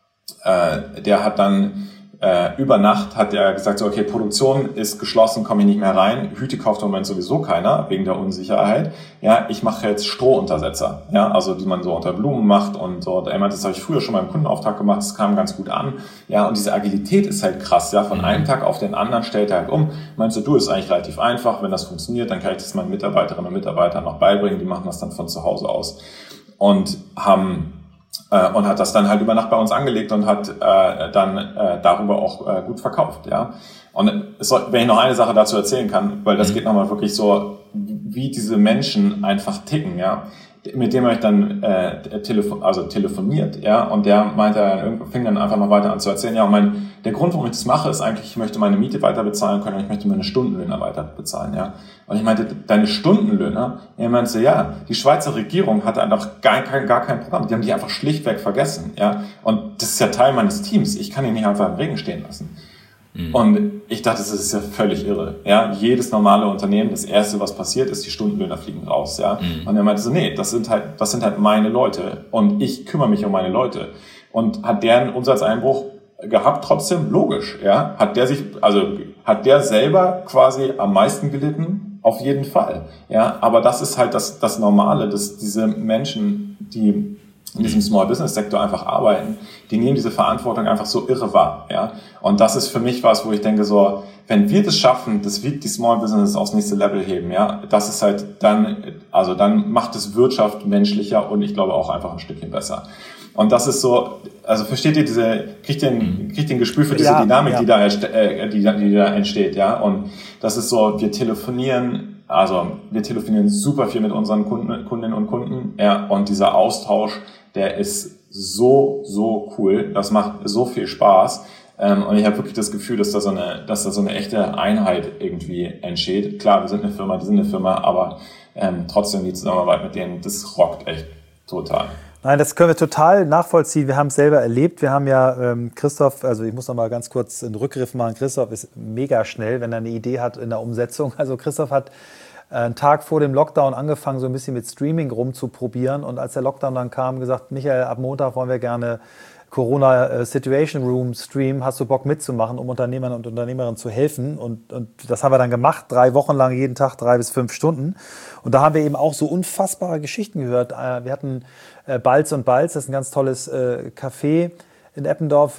äh, der hat dann, Äh, über Nacht hat er gesagt, so, okay, Produktion ist geschlossen, komme ich nicht mehr rein. Hüte kauft im Moment sowieso keiner, wegen der Unsicherheit. Ja, ich mache jetzt Strohuntersetzer, ja, also die man so unter Blumen macht und so. Er meinte, das habe ich früher schon mal im Kundenauftrag gemacht, das kam ganz gut an. Ja, und diese Agilität ist halt krass, ja, von einem Tag auf den anderen stellt er halt um. Meinst du, du, ist eigentlich relativ einfach, wenn das funktioniert, dann kann ich das meinen Mitarbeiterinnen und Mitarbeitern noch beibringen, die machen das dann von zu Hause aus. Und haben und hat das dann halt über Nacht bei uns angelegt und hat äh, dann äh, darüber auch äh, gut verkauft, ja. Und es soll, wenn ich noch eine Sache dazu erzählen kann, weil das mhm. geht nochmal wirklich so, wie diese Menschen einfach ticken, ja. Mit dem habe ich dann äh, telefon, also telefoniert, ja, und der meinte, er fing dann einfach mal weiter an zu erzählen, ja, und mein, der Grund, warum ich das mache, ist eigentlich, ich möchte meine Miete weiter bezahlen können und ich möchte meine Stundenlöhne weiter bezahlen, ja. Und ich meinte, deine Stundenlöhne? Er meinte, ja, die Schweizer Regierung hatte einfach gar kein, gar kein Programm, die haben die einfach schlichtweg vergessen, ja. Und das ist ja Teil meines Teams, ich kann ihn nicht einfach im Regen stehen lassen. Mhm. Und ich dachte, das ist ja völlig irre. Ja, jedes normale Unternehmen, das erste, was passiert, ist, die Stundenlöhner fliegen raus. Ja, mhm. Und er meinte so, nee, das sind halt, das sind halt meine Leute und ich kümmere mich um meine Leute. Und hat der einen Umsatzeinbruch gehabt? Trotzdem logisch. Ja, hat der sich, also hat der selber quasi am meisten gelitten? Auf jeden Fall. Ja, aber das ist halt das, das Normale, dass diese Menschen, die in diesem Small Business Sektor einfach arbeiten, die nehmen diese Verantwortung einfach so irre wahr, ja. Und das ist für mich was, wo ich denke so, wenn wir das schaffen, dass wir die Small Business aufs nächste Level heben, ja, das ist halt dann, also dann macht es Wirtschaft menschlicher und ich glaube auch einfach ein Stückchen besser. Und das ist so, also versteht ihr diese, kriegt ihr ein, kriegt ihr ein Gespür für diese ja, Dynamik, ja. die da, äh, die, die da entsteht, ja. Und das ist so, wir telefonieren, also wir telefonieren super viel mit unseren Kunden, Kundinnen und Kunden, ja, und dieser Austausch, der ist so, so cool. Das macht so viel Spaß. Ähm, und ich habe wirklich das Gefühl, dass da so eine, dass da so eine echte Einheit irgendwie entsteht. Klar, wir sind eine Firma, die sind eine Firma, aber ähm, trotzdem die Zusammenarbeit mit denen, das rockt echt total. Nein, das können wir total nachvollziehen. Wir haben es selber erlebt. Wir haben ja ähm, Christoph, also ich muss noch mal ganz kurz einen Rückgriff machen. Christoph ist mega schnell, wenn er eine Idee hat in der Umsetzung. Also Christoph hat einen Tag vor dem Lockdown angefangen, so ein bisschen mit Streaming rumzuprobieren. Und als der Lockdown dann kam, gesagt, Michael, ab Montag wollen wir gerne Corona Situation Room Stream, hast du Bock mitzumachen, um Unternehmern und Unternehmerinnen zu helfen? Und, und das haben wir dann gemacht, drei Wochen lang, jeden Tag drei bis fünf Stunden. Und da haben wir eben auch so unfassbare Geschichten gehört. Wir hatten Balz und Balz, das ist ein ganz tolles Café in Eppendorf.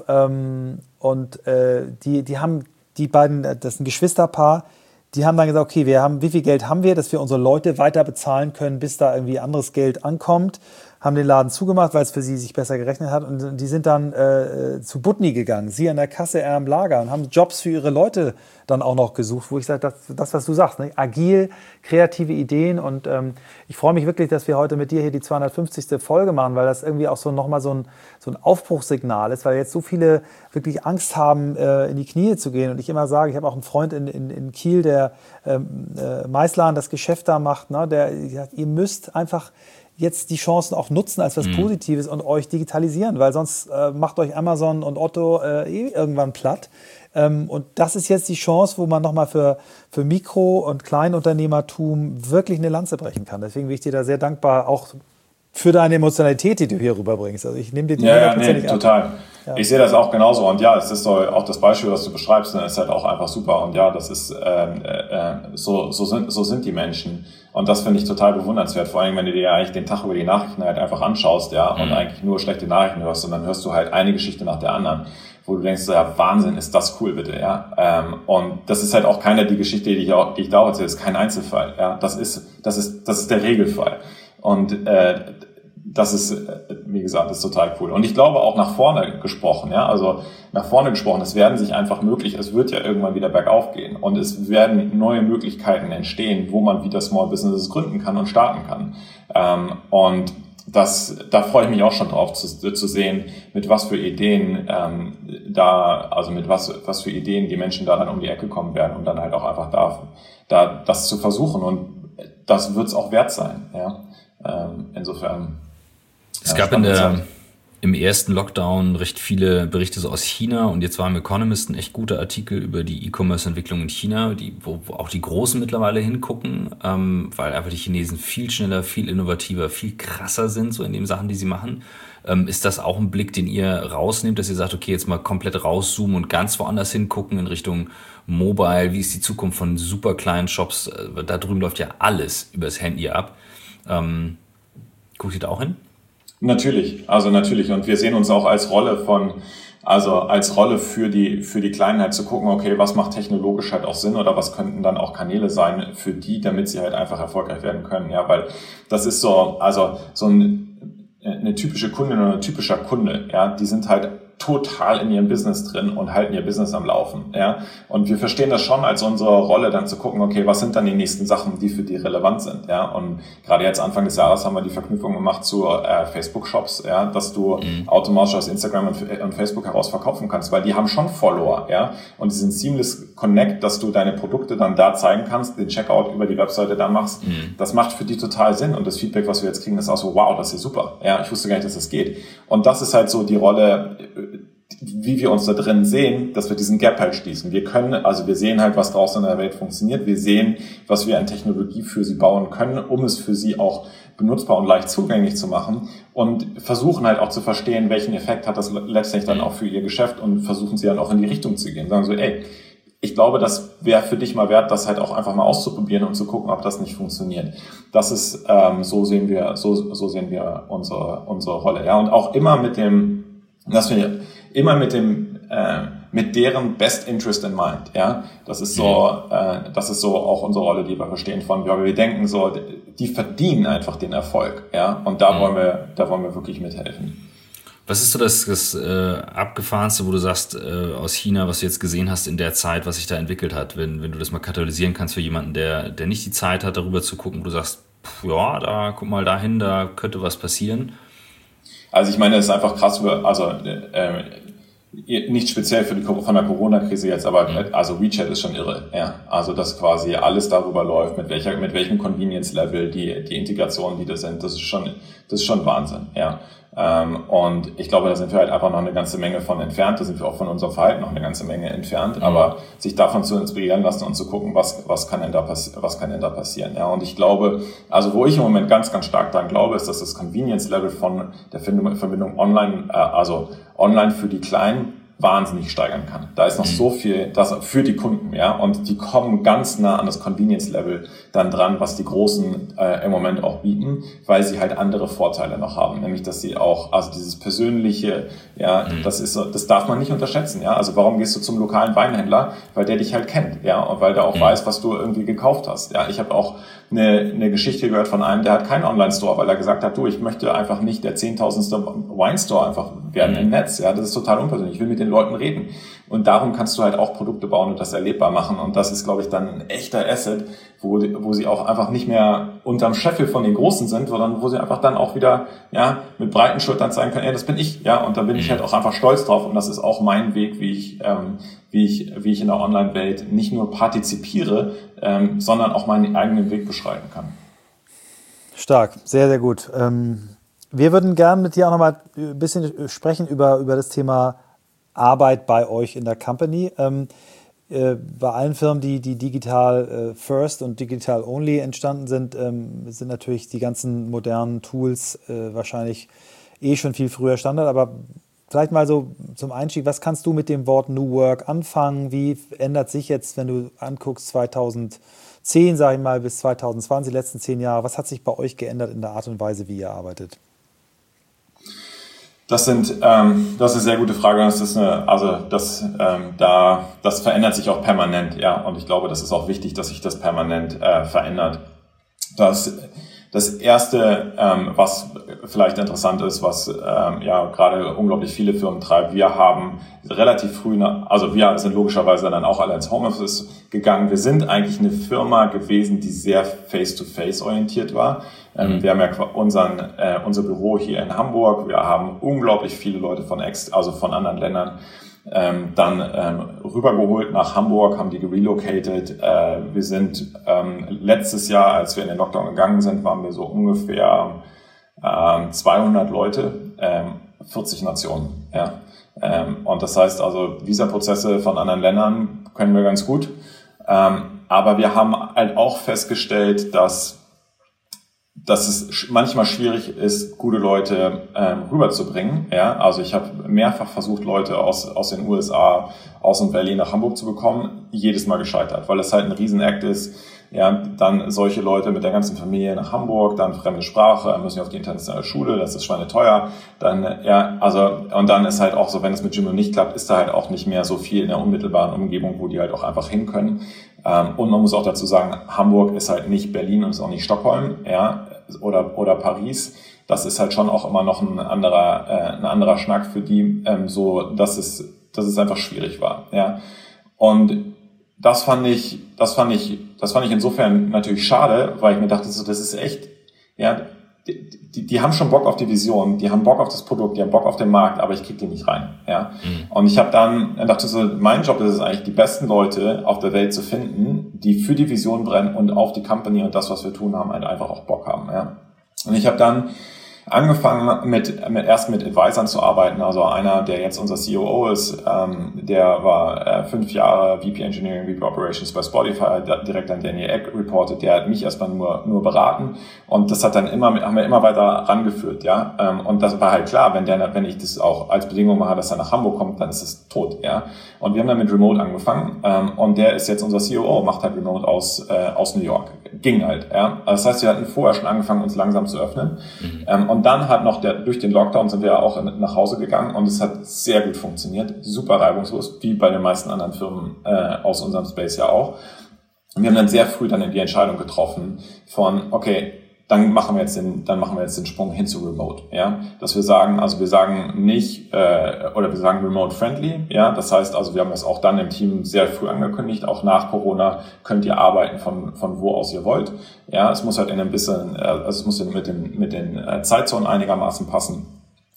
Und die, die haben, die beiden, das ist ein Geschwisterpaar, die haben dann gesagt, okay, wir haben, wie viel Geld haben wir, dass wir unsere Leute weiter bezahlen können, bis da irgendwie anderes Geld ankommt. Haben den Laden zugemacht, weil es für sie sich besser gerechnet hat. Und die sind dann äh, zu Butni gegangen, sie an der Kasse, er im Lager und haben Jobs für ihre Leute dann auch noch gesucht, wo ich sage, das, das was du sagst, ne? Agil, kreative Ideen. Und ähm, ich freue mich wirklich, dass wir heute mit dir hier die zweihundertfünfzigste Folge machen, weil das irgendwie auch so nochmal so ein, so ein Aufbruchssignal ist, weil jetzt so viele wirklich Angst haben, äh, in die Knie zu gehen. Und ich immer sage, ich habe auch einen Freund in, in, in Kiel, der ähm, äh, Meißlan das Geschäft da macht, ne? Der sagt, ihr müsst einfach jetzt die Chancen auch nutzen als was Positives und euch digitalisieren, weil sonst äh, macht euch Amazon und Otto äh, eh irgendwann platt. Ähm, und das ist jetzt die Chance, wo man nochmal für, für Mikro- und Kleinunternehmertum wirklich eine Lanze brechen kann. Deswegen bin ich dir da sehr dankbar, auch für deine Emotionalität, die du hier rüberbringst. Also ich nehme dir die ja, ja, nee, ab. total. Ja. Ich sehe das auch genauso. Und ja, es ist so, auch das Beispiel, was du beschreibst, ne, ist halt auch einfach super. Und ja, das ist ähm, äh, so, so sind so sind die Menschen. Und das finde ich total bewundernswert. Vor allem, wenn du dir ja eigentlich den Tag über die Nachrichten halt einfach anschaust, ja, und mhm. eigentlich nur schlechte Nachrichten hörst, und dann hörst du halt eine Geschichte nach der anderen, wo du denkst, so, ja, Wahnsinn, ist das cool, bitte, ja. Ähm, und das ist halt auch keine, die Geschichte, die ich auch, die ich da auch erzähle, ist kein Einzelfall, ja. Das ist, das ist, das ist der Regelfall. Und äh, das ist, wie gesagt, das ist total cool. Und ich glaube auch nach vorne gesprochen, ja, also nach vorne gesprochen, es werden sich einfach möglich, es wird ja irgendwann wieder bergauf gehen und es werden neue Möglichkeiten entstehen, wo man wieder Small Businesses gründen kann und starten kann. Ähm, und das, da freue ich mich auch schon drauf zu, zu sehen, mit was für Ideen ähm, da, also mit was, was für Ideen die Menschen da dann um die Ecke kommen werden, um dann halt auch einfach da, da das zu versuchen. Und das wird es auch wert sein, ja. Ähm, insofern. Es ja, gab in der, im ersten Lockdown recht viele Berichte so aus China und jetzt war im Economist ein echt guter Artikel über die E-Commerce-Entwicklung in China, die, wo, wo auch die Großen mittlerweile hingucken, ähm, weil einfach die Chinesen viel schneller, viel innovativer, viel krasser sind, so in den Sachen, die sie machen. Ähm, ist das auch ein Blick, den ihr rausnehmt, dass ihr sagt, okay, jetzt mal komplett rauszoomen und ganz woanders hingucken in Richtung Mobile? Wie ist die Zukunft von super kleinen Shops? Da drüben läuft ja alles übers Handy ab. Ähm, guckt ihr da auch hin? Natürlich, also natürlich. Und wir sehen uns auch als Rolle von, also als Rolle für die, für die Kleinen halt zu gucken, okay, was macht technologisch halt auch Sinn oder was könnten dann auch Kanäle sein für die, damit sie halt einfach erfolgreich werden können. Ja, weil das ist so, also so ein, eine typische Kundin oder ein typischer Kunde, ja, die sind halt total in ihrem Business drin und halten ihr Business am Laufen, ja. Und wir verstehen das schon als unsere Rolle, dann zu gucken, okay, was sind dann die nächsten Sachen, die für die relevant sind, ja. Und gerade jetzt Anfang des Jahres haben wir die Verknüpfung gemacht zu äh, Facebook-Shops, ja, dass du mhm. automatisch aus Instagram und, und Facebook heraus verkaufen kannst, weil die haben schon Follower, ja. Und die sind seamless connect, dass du deine Produkte dann da zeigen kannst, den Checkout über die Webseite da machst. Mhm. Das macht für die total Sinn und das Feedback, was wir jetzt kriegen, ist auch so, wow, das ist super, ja. Ich wusste gar nicht, dass das geht. Und das ist halt so die Rolle, wie wir uns da drin sehen, dass wir diesen Gap halt schließen. Wir können, also wir sehen halt, was draußen in der Welt funktioniert. Wir sehen, was wir an Technologie für sie bauen können, um es für sie auch benutzbar und leicht zugänglich zu machen und versuchen halt auch zu verstehen, welchen Effekt hat das letztendlich dann auch für ihr Geschäft und versuchen sie dann auch in die Richtung zu gehen. Sagen so, ey, ich glaube, das wäre für dich mal wert, das halt auch einfach mal auszuprobieren und zu gucken, ob das nicht funktioniert. Das ist, ähm, so sehen wir, so, so sehen wir unsere, unsere Rolle, ja. Und auch immer mit dem, dass wir immer mit dem, äh, mit deren Best Interest in Mind, ja. Das ist so, äh, das ist so auch unsere Rolle, die wir verstehen von, aber wir denken so, die verdienen einfach den Erfolg, ja. Und da wollen wir, da wollen wir wirklich mithelfen. Was ist so das, das äh, Abgefahrenste, wo du sagst, äh, aus China, was du jetzt gesehen hast in der Zeit, was sich da entwickelt hat, wenn, wenn du das mal katalysieren kannst für jemanden, der, der nicht die Zeit hat, darüber zu gucken, wo du sagst, pff, ja, da guck mal dahin, da könnte was passieren? Also ich meine, es ist einfach krass, also äh, nicht speziell für die von der Corona-Krise jetzt, aber mhm. also WeChat ist schon irre, ja. Also dass quasi alles darüber läuft, mit welcher, mit welchem Convenience-Level die die Integrationen, die da sind, das ist schon, das ist schon Wahnsinn, ja. Ähm, und ich glaube, da sind wir halt einfach noch eine ganze Menge von entfernt. Da sind wir auch von unserem Verhalten noch eine ganze Menge entfernt. Mhm. Aber sich davon zu inspirieren lassen und zu gucken, was, was kann denn da passieren, was kann denn da passieren. Ja, und ich glaube, also wo ich im Moment ganz, ganz stark dran glaube, ist, dass das Convenience-Level von der Verbindung online, äh, also online für die Kleinen, wahnsinnig steigern kann. Da ist noch so viel das für die Kunden, ja, und die kommen ganz nah an das Convenience-Level dann dran, was die Großen äh, im Moment auch bieten, weil sie halt andere Vorteile noch haben, nämlich, dass sie auch, also dieses persönliche, ja, mhm. das ist, das darf man nicht unterschätzen, ja, also warum gehst du zum lokalen Weinhändler? Weil der dich halt kennt, ja, und weil der auch mhm. weiß, was du irgendwie gekauft hast, ja. Ich habe auch eine, eine Geschichte gehört von einem, der hat keinen Online-Store, weil er gesagt hat, du, ich möchte einfach nicht der zehntausendste Wine-Store einfach werden im Netz, ja, das ist total unpersönlich, ich will mit den Leuten reden. Und darum kannst du halt auch Produkte bauen und das erlebbar machen. Und das ist, glaube ich, dann ein echter Asset, wo, wo sie auch einfach nicht mehr unterm Scheffel von den Großen sind, sondern wo sie einfach dann auch wieder, ja, mit breiten Schultern zeigen können, ey, das bin ich, ja, und da bin ich halt auch einfach stolz drauf. Und das ist auch mein Weg, wie ich, ähm, wie ich, wie ich in der Online-Welt nicht nur partizipiere, ähm, sondern auch meinen eigenen Weg beschreiten kann. Stark, sehr, sehr gut. Ähm Wir würden gerne mit dir auch nochmal ein bisschen sprechen über, über das Thema Arbeit bei euch in der Company. Ähm, äh, bei allen Firmen, die, die digital äh, first und digital only entstanden sind, ähm, sind natürlich die ganzen modernen Tools äh, wahrscheinlich eh schon viel früher Standard. Aber vielleicht mal so zum Einstieg, was kannst du mit dem Wort New Work anfangen? Wie ändert sich jetzt, wenn du anguckst, zweitausendzehn, sage ich mal, bis zweitausendzwanzig, die letzten zehn Jahre, was hat sich bei euch geändert in der Art und Weise, wie ihr arbeitet? Das sind, ähm, das ist eine sehr gute Frage. Das ist eine, also das, ähm, da, das verändert sich auch permanent, ja. Und ich glaube, das ist auch wichtig, dass sich das permanent äh, verändert. Das, das erste, ähm, was vielleicht interessant ist, was ähm, ja gerade unglaublich viele Firmen treibt, wir haben relativ früh, eine, also wir sind logischerweise dann auch alle ins Homeoffice gegangen. Wir sind eigentlich eine Firma gewesen, die sehr face-to-face orientiert war. Ähm, mhm. Wir haben ja unseren, äh, unser Büro hier in Hamburg. Wir haben unglaublich viele Leute von ex, also von anderen Ländern ähm, dann ähm, rübergeholt nach Hamburg, haben die gerelocated. Äh, wir sind ähm, letztes Jahr, als wir in den Lockdown gegangen sind, waren wir so ungefähr ähm, zweihundert Leute, ähm, vierzig Nationen. Ja. Ähm, und das heißt also, Visaprozesse von anderen Ländern können wir ganz gut. Ähm, aber wir haben halt auch festgestellt, dass dass es manchmal schwierig ist, gute Leute ähm, rüberzubringen. Ja, also ich habe mehrfach versucht, Leute aus aus den U S A, aus dem Valley nach Hamburg zu bekommen, jedes Mal gescheitert, weil es halt ein Riesenakt ist. Ja, dann solche Leute mit der ganzen Familie nach Hamburg, dann fremde Sprache, dann müssen wir auf die internationale Schule, das ist schweineteuer. Dann, ja, also, und dann ist halt auch so, wenn es mit Jimdo nicht klappt, ist da halt auch nicht mehr so viel in der unmittelbaren Umgebung, wo die halt auch einfach hin können. Und man muss auch dazu sagen, Hamburg ist halt nicht Berlin und ist auch nicht Stockholm, ja, oder, oder Paris. Das ist halt schon auch immer noch ein anderer, äh, ein anderer Schnack für die, ähm, so, dass es, dass es einfach schwierig war, ja. Und das fand ich, das fand ich, das fand ich insofern natürlich schade, weil ich mir dachte, so, das ist echt, ja, die, die, die haben schon Bock auf die Vision, die haben Bock auf das Produkt, die haben Bock auf den Markt, aber ich krieg die nicht rein, ja. Mhm. Und ich habe dann dachte so, mein Job ist es eigentlich, die besten Leute auf der Welt zu finden, die für die Vision brennen und auf die Company und das, was wir tun haben, halt einfach auch Bock haben, ja. Und ich habe dann angefangen mit, mit erst mit Advisern zu arbeiten, also einer, der jetzt unser C O O ist, ähm, der war äh, fünf Jahre V P Engineering, V P Operations bei Spotify, direkt an Daniel Ek reported, der hat mich erstmal nur nur beraten und das hat dann immer, haben wir immer weiter rangeführt, ja, ähm, und das war halt klar, wenn der, wenn ich das auch als Bedingung mache, dass er nach Hamburg kommt, dann ist es tot, ja, und wir haben dann mit Remote angefangen ähm, und der ist jetzt unser C O O, macht halt Remote aus äh, aus New York, ging halt, ja, das heißt, wir hatten vorher schon angefangen, uns langsam zu öffnen, mhm. ähm, und dann hat noch der, durch den Lockdown sind wir auch in, nach Hause gegangen und es hat sehr gut funktioniert, super reibungslos, wie bei den meisten anderen Firmen äh, aus unserem Space ja auch. Und wir haben dann sehr früh dann die Entscheidung getroffen von, okay, dann machen wir jetzt den, dann machen wir jetzt den Sprung hin zu Remote, ja, dass wir sagen, also wir sagen nicht äh, oder wir sagen Remote Friendly, ja, das heißt, also wir haben das auch dann im Team sehr früh angekündigt, auch nach Corona könnt ihr arbeiten von von wo aus ihr wollt, ja, es muss halt in ein bisschen, äh, also es muss mit dem mit den äh, Zeitzonen einigermaßen passen.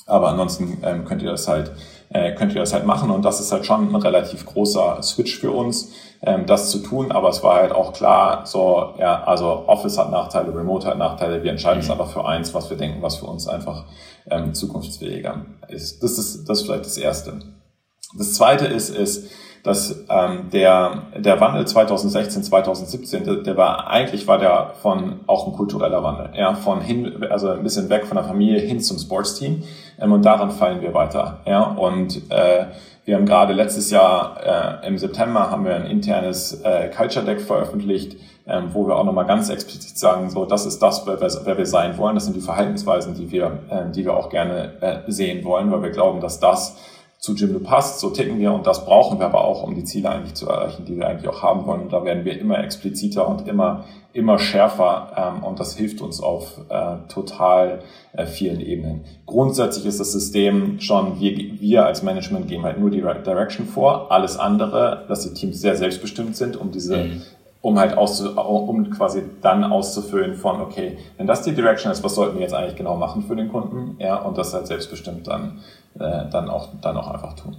Aber ansonsten ähm, könnt ihr das halt äh, könnt ihr das halt machen und das ist halt schon ein relativ großer Switch für uns, ähm, das zu tun. Aber es war halt auch klar, so ja, also Office hat Nachteile, Remote hat Nachteile. Wir entscheiden uns einfach für eins, was wir denken, was für uns einfach ähm, zukunftsfähiger ist. Das ist das ist vielleicht das Erste. Das Zweite ist ist dass ähm, der der Wandel zwanzig sechzehn, zwanzig siebzehn, der, der war eigentlich war der von auch ein kultureller Wandel, ja, von hin, also ein bisschen weg von der Familie hin zum Sportsteam, ähm, und daran fallen wir weiter, ja, und äh, wir haben gerade letztes Jahr äh, im September haben wir ein internes äh, Culture Deck veröffentlicht, ähm, wo wir auch nochmal ganz explizit sagen, so das ist das, wer wir, wer wir sein wollen, das sind die Verhaltensweisen, die wir äh, die wir auch gerne äh, sehen wollen, weil wir glauben, dass das zu Jimdo passt, so ticken wir und das brauchen wir aber auch, um die Ziele eigentlich zu erreichen, die wir eigentlich auch haben wollen. Und da werden wir immer expliziter und immer immer schärfer ähm, und das hilft uns auf äh, total äh, vielen Ebenen. Grundsätzlich ist das System schon, wir, wir als Management geben halt nur die Direction vor, alles andere, dass die Teams sehr selbstbestimmt sind, um diese mhm. um halt auszu, um quasi dann auszufüllen von, okay, wenn das die Direction ist, was sollten wir jetzt eigentlich genau machen für den Kunden, ja, und das halt selbstbestimmt dann äh, dann auch dann auch einfach tun.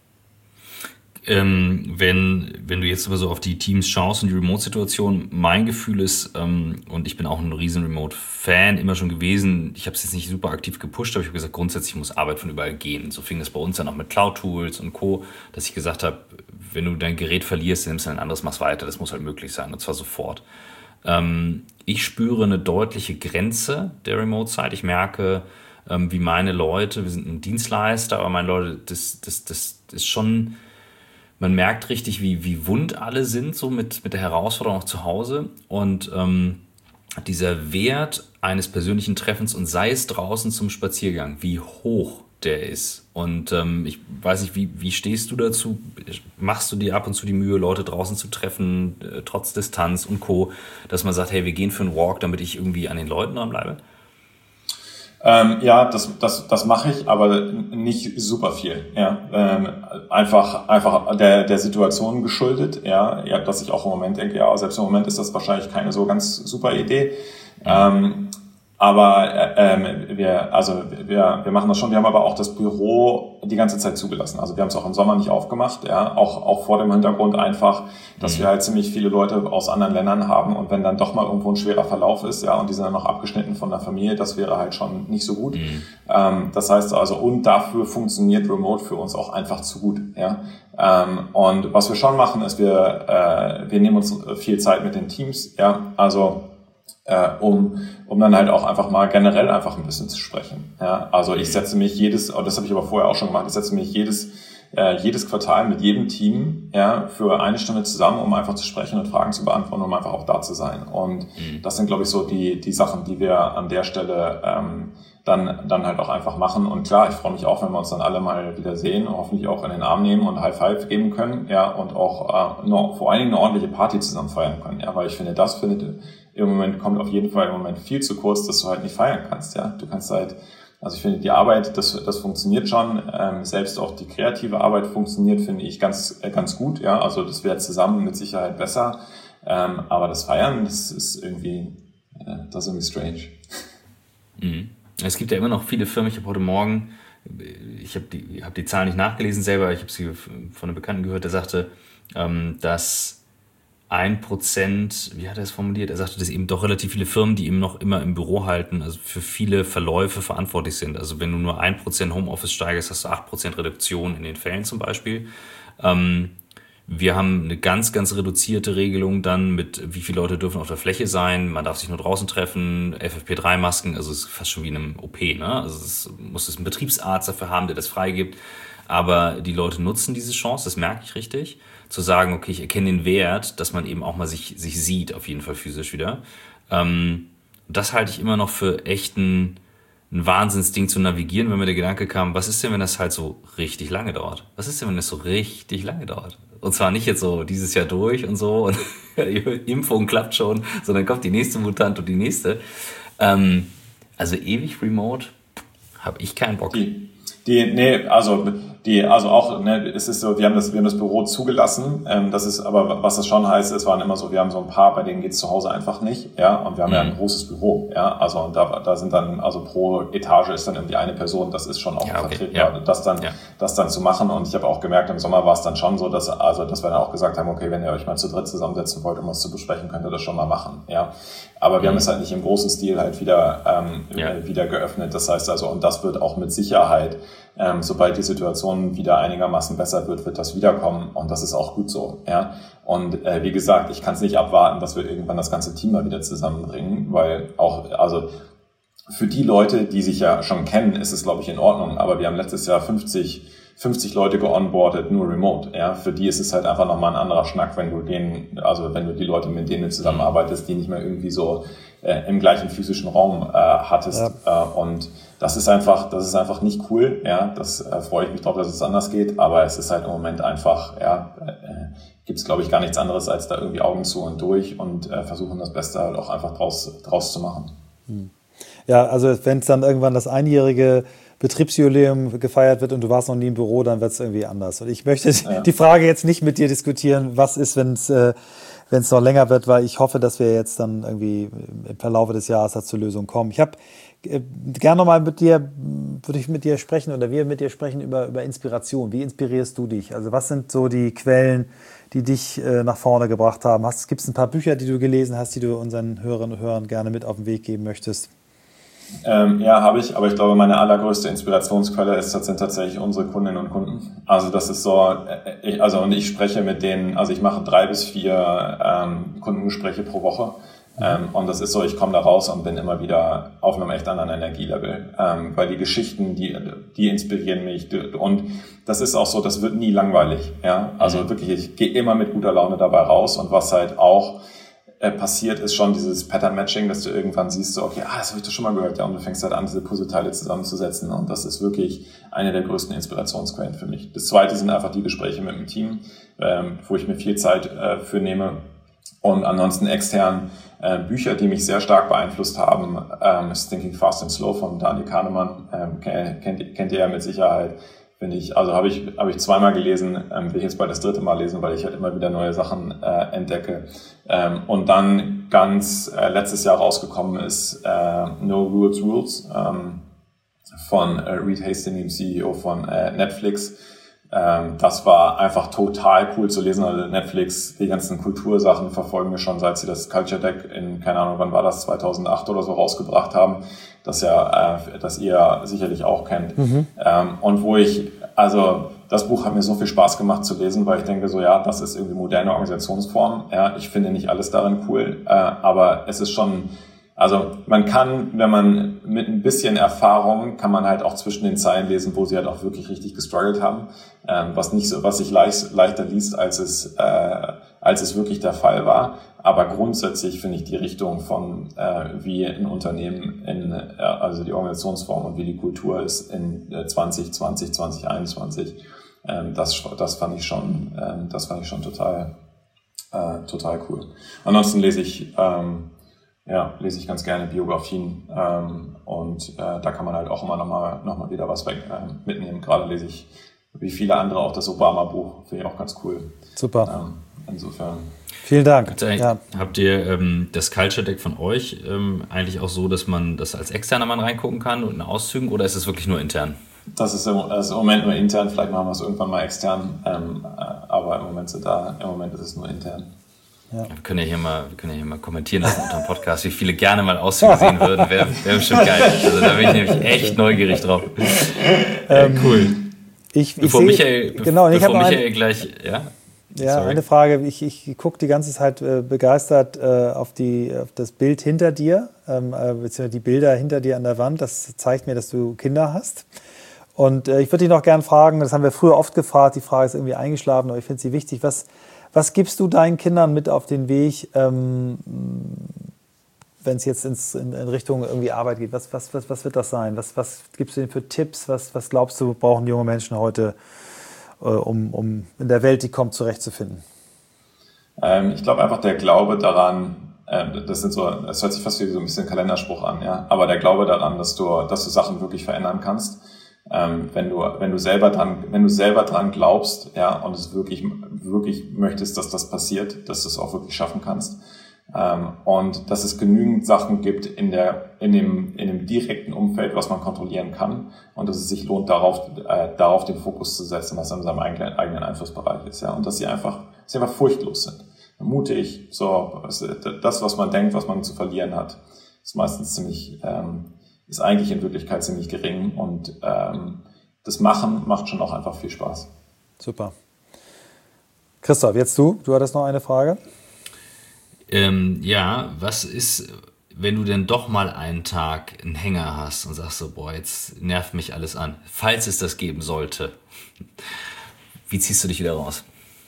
Ähm, wenn wenn du jetzt immer so auf die Teams schaust und die Remote-Situation, mein Gefühl ist, ähm, und ich bin auch ein riesen Remote-Fan immer schon gewesen, ich habe es jetzt nicht super aktiv gepusht, aber ich habe gesagt, grundsätzlich muss Arbeit von überall gehen. So fing das bei uns dann auch mit Cloud-Tools und Co., dass ich gesagt habe, wenn du dein Gerät verlierst, dann nimmst du ein anderes, machst weiter, das muss halt möglich sein, und zwar sofort. Ähm, ich spüre eine deutliche Grenze der Remote-Zeit. Ich merke, ähm, wie meine Leute, wir sind ein Dienstleister, aber meine Leute, das, das, das, das ist schon... Man merkt richtig, wie, wie wund alle sind, so mit, mit der Herausforderung auch zu Hause. Und ähm, dieser Wert eines persönlichen Treffens, und sei es draußen zum Spaziergang, wie hoch der ist. Und ähm, ich weiß nicht, wie, wie stehst du dazu? Machst du dir ab und zu die Mühe, Leute draußen zu treffen, äh, trotz Distanz und Co., dass man sagt, hey, wir gehen für einen Walk, damit ich irgendwie an den Leuten dranbleibe? Ähm, ja, das, das, das mache ich, aber nicht super viel. Ja, ähm, einfach, einfach der, der Situation geschuldet. Ja, ja, dass ich auch im Moment denke, ja, selbst im Moment ist das wahrscheinlich keine so ganz super Idee. Ähm, aber ähm, wir, also wir, wir machen das schon. Wir haben aber auch das Büro die ganze Zeit zugelassen. Also wir haben es auch im Sommer nicht aufgemacht. Ja, auch auch vor dem Hintergrund einfach, dass wir halt ziemlich viele Leute aus anderen Ländern haben und wenn dann doch mal irgendwo ein schwerer Verlauf ist, ja, und die sind dann noch abgeschnitten von der Familie, das wäre halt schon nicht so gut. Mhm. Ähm, das heißt also, und dafür funktioniert Remote für uns auch einfach zu gut. Ja, ähm, und was wir schon machen, ist wir äh, wir nehmen uns viel Zeit mit den Teams. Ja, also Äh, um um dann halt auch einfach mal generell einfach ein bisschen zu sprechen. Ja, also ich setze mich jedes, und das habe ich aber vorher auch schon gemacht, ich setze mich jedes äh, jedes Quartal mit jedem Team, ja, für eine Stunde zusammen, um einfach zu sprechen und Fragen zu beantworten, um einfach auch da zu sein. Und mhm. das sind, glaube ich, so die die Sachen, die wir an der Stelle ähm, dann dann halt auch einfach machen. Und klar, ich freue mich auch, wenn wir uns dann alle mal wieder sehen und hoffentlich auch in den Arm nehmen und High Five geben können, ja, und auch äh, nur, vor allen Dingen eine ordentliche Party zusammen feiern können, ja, weil ich finde, das findet im Moment kommt auf jeden Fall im Moment viel zu kurz, dass du halt nicht feiern kannst, ja. Du kannst halt, also ich finde die Arbeit, das das funktioniert schon, ähm, selbst auch die kreative Arbeit funktioniert, finde ich ganz äh, ganz gut, ja. Also das wäre zusammen mit Sicherheit besser, ähm, aber das Feiern, das ist irgendwie, äh, das ist irgendwie strange. Mhm. Es gibt ja immer noch viele Firmen. Ich habe heute Morgen, ich habe die, hab die Zahlen nicht nachgelesen selber, ich habe sie von einem Bekannten gehört, der sagte, ähm, dass ein Prozent, wie hat er es formuliert? Er sagte, dass eben doch relativ viele Firmen, die eben noch immer im Büro halten, also für viele Verläufe verantwortlich sind. Also wenn du nur ein Prozent Homeoffice steigerst, hast du acht Prozent Reduktion in den Fällen zum Beispiel. Ähm, wir haben eine ganz, ganz reduzierte Regelung dann mit, wie viele Leute dürfen auf der Fläche sein, man darf sich nur draußen treffen, F F P drei Masken, also es ist fast schon wie in einem O P, ne? Also es muss es einen Betriebsarzt dafür haben, der das freigibt. Aber die Leute nutzen diese Chance, das merke ich richtig, zu sagen, okay, ich erkenne den Wert, dass man eben auch mal sich sich sieht, auf jeden Fall physisch wieder. Ähm, das halte ich immer noch für echt ein, ein Wahnsinnsding zu navigieren, wenn mir der Gedanke kam, was ist denn, wenn das halt so richtig lange dauert? Was ist denn, wenn das so richtig lange dauert? Und zwar nicht jetzt so dieses Jahr durch und so und Impfung klappt schon, sondern kommt die nächste Mutant und die nächste. Ähm, also ewig remote habe ich keinen Bock. Die, die, nee, also die, also auch, ne, es ist so, wir haben das, wir haben das Büro zugelassen, ähm, das ist aber, was das schon heißt, es waren immer so, wir haben so ein paar, bei denen geht's zu Hause einfach nicht, ja, und wir haben mhm. ja ein großes Büro, ja, also und da, da sind dann, also pro Etage ist dann irgendwie eine Person, das ist schon auch ja, okay. vertretbar, ja. das dann, ja. das dann zu machen. Und ich habe auch gemerkt, im Sommer war es dann schon so, dass, also, dass wir dann auch gesagt haben, okay, wenn ihr euch mal zu dritt zusammensetzen wollt, um was zu besprechen, könnt ihr das schon mal machen, ja. Aber wir mhm. haben es halt nicht im großen Stil halt wieder, ähm, ja. wieder geöffnet. Das heißt also, und das wird auch mit Sicherheit, ähm, sobald die Situation wieder einigermaßen besser wird, wird das wiederkommen. Und das ist auch gut so, ja. Und äh, wie gesagt, ich kann es nicht abwarten, dass wir irgendwann das ganze Team mal wieder zusammenbringen, weil auch, also für die Leute, die sich ja schon kennen, ist es, glaube ich, in Ordnung. Aber wir haben letztes Jahr fünfzig Leute geonboardet, nur remote. Ja, für die ist es halt einfach nochmal ein anderer Schnack, wenn du denen, also wenn du die Leute, mit denen du zusammenarbeitest, die nicht mehr irgendwie so äh, im gleichen physischen Raum äh, hattest. Ja. Äh, und das ist einfach, das ist einfach nicht cool. Ja, das äh, freue ich mich drauf, dass es anders geht. Aber es ist halt im Moment einfach, ja, äh, gibt es, glaube ich, gar nichts anderes, als da irgendwie Augen zu und durch und äh, versuchen das Beste halt auch einfach draus, draus zu machen. Hm. Ja, also wenn es dann irgendwann das einjährige Betriebsjubiläum gefeiert wird und du warst noch nie im Büro, dann wird es irgendwie anders. Und ich möchte ja. die Frage jetzt nicht mit dir diskutieren, was ist, wenn es äh, wenn es noch länger wird, weil ich hoffe, dass wir jetzt dann irgendwie im Verlauf des Jahres zur Lösung kommen. Ich habe äh, gerne noch mal mit dir, würde ich mit dir sprechen oder wir mit dir sprechen über, über Inspiration. Wie inspirierst du dich? Also was sind so die Quellen, die dich äh, nach vorne gebracht haben? Gibt es ein paar Bücher, die du gelesen hast, die du unseren Hörerinnen und Hörern gerne mit auf den Weg geben möchtest? Ähm, ja, habe ich, aber ich glaube, meine allergrößte Inspirationsquelle ist, das sind tatsächlich unsere Kundinnen und Kunden. Also das ist so, ich, also und ich spreche mit denen, also ich mache drei bis vier ähm, Kundengespräche pro Woche. Ähm, und das ist so, ich komme da raus und bin immer wieder auf einem echt anderen Energielevel, ähm, weil die Geschichten, die die inspirieren mich und das ist auch so, das wird nie langweilig. Ja, also wirklich, ich gehe immer mit guter Laune dabei raus und was halt auch passiert, ist schon dieses Pattern-Matching, dass du irgendwann siehst, so, okay, ah, das habe ich doch schon mal gehört, ja, und du fängst halt an, diese Puzzleteile zusammenzusetzen und das ist wirklich eine der größten Inspirationsquellen für mich. Das Zweite sind einfach die Gespräche mit dem Team, ähm, wo ich mir viel Zeit äh, für nehme und ansonsten extern äh, Bücher, die mich sehr stark beeinflusst haben, ähm, ist Thinking Fast and Slow von Daniel Kahnemann, ähm, kennt, kennt ihr ja mit Sicherheit. Finde ich, also habe ich, habe ich zweimal gelesen, ähm, will ich jetzt bald das dritte Mal lesen, weil ich halt immer wieder neue Sachen äh, entdecke. Ähm, und dann ganz äh, letztes Jahr rausgekommen ist äh, No Rules Rules ähm, von äh, Reed Hastings, dem C E O von äh, Netflix. Ähm, das war einfach total cool zu lesen. Also Netflix, die ganzen Kultursachen verfolgen wir schon, seit sie das Culture Deck in, keine Ahnung, wann war das, zweitausendacht oder so rausgebracht haben. Das ja, äh, das ihr sicherlich auch kennt. Mhm. Ähm, und wo ich, also das Buch hat mir so viel Spaß gemacht zu lesen, weil ich denke so, ja, das ist irgendwie moderne Organisationsform. Ja, ich finde nicht alles darin cool, äh, aber es ist schon, also man kann, wenn man mit ein bisschen Erfahrung, kann man halt auch zwischen den Zeilen lesen, wo sie halt auch wirklich richtig gestruggelt haben, ähm, was nicht so, was sich leicht, leichter liest, als es, äh, als es wirklich der Fall war. Aber grundsätzlich finde ich die Richtung von, äh, wie ein Unternehmen in, äh, also die Organisationsform und wie die Kultur ist in äh, zwanzig zwanzig, zwanzig einundzwanzig, ähm, das, das fand ich schon, ähm, das fand ich schon total, äh, total cool. Ansonsten lese ich, ähm, ja, lese ich ganz gerne Biografien, ähm, und, äh, da kann man halt auch immer nochmal, noch mal wieder was weg, äh, mitnehmen. Gerade lese ich, wie viele andere, auch das Obama-Buch, finde ich auch ganz cool. Super. Ähm, insofern. Vielen Dank. Habt ihr, ja. habt ihr ähm, das Culture Deck von euch ähm, eigentlich auch so, dass man das als externer Mann reingucken kann und in Auszügen, oder ist es wirklich nur intern? Das ist im, das ist im Moment nur intern, vielleicht machen wir es irgendwann mal extern, ähm, aber im Moment, sind da, im Moment ist es nur intern. Ja. Wir können ja hier mal, wir können ja hier mal kommentieren lassen unter dem Podcast, wie viele gerne mal Auszüge sehen würden. Wäre wär bestimmt geil. Also da bin ich nämlich echt neugierig drauf. Äh, cool. Ich, ich bevor seh, Michael, genau, bevor ich Michael ein, gleich, ja? Ja, Sorry. eine Frage. Ich, ich gucke die ganze Zeit äh, begeistert äh, auf, die, auf das Bild hinter dir, ähm, äh, beziehungsweise die Bilder hinter dir an der Wand. Das zeigt mir, dass du Kinder hast. Und äh, ich würde dich noch gerne fragen, das haben wir früher oft gefragt, die Frage ist irgendwie eingeschlafen, aber ich finde sie wichtig. Was, was gibst du deinen Kindern mit auf den Weg, ähm, wenn es jetzt ins, in, in Richtung irgendwie Arbeit geht? Was, was, was, was wird das sein? Was, was gibst du ihnen für Tipps? Was, was glaubst du, brauchen junge Menschen heute, Um, um in der Welt, die kommt, zurechtzufinden? Ähm, ich glaube einfach der Glaube daran, äh, das sind so, das hört sich fast wie so ein bisschen Kalenderspruch an, ja, aber der Glaube daran, dass du, dass du Sachen wirklich verändern kannst, Ähm, wenn du, wenn du selber dran, wenn du selber dran glaubst, ja, und es wirklich, wirklich möchtest, dass das passiert, dass du es auch wirklich schaffen kannst. Ähm, und dass es genügend Sachen gibt in der, in dem, in dem direkten Umfeld, was man kontrollieren kann. Und dass es sich lohnt, darauf, äh, darauf den Fokus zu setzen, was in seinem eigenen, eigenen Einflussbereich ist, ja. Und dass sie einfach, dass sie einfach furchtlos sind. Mutig, so, das, was man denkt, was man zu verlieren hat, ist meistens ziemlich, ähm, ist eigentlich in Wirklichkeit ziemlich gering und ähm, das Machen macht schon auch einfach viel Spaß. Super. Christoph, jetzt du. Du hattest noch eine Frage. Ähm, ja, was ist, wenn du denn doch mal einen Tag einen Hänger hast und sagst so, boah, jetzt nervt mich alles an, falls es das geben sollte. Wie ziehst du dich wieder raus?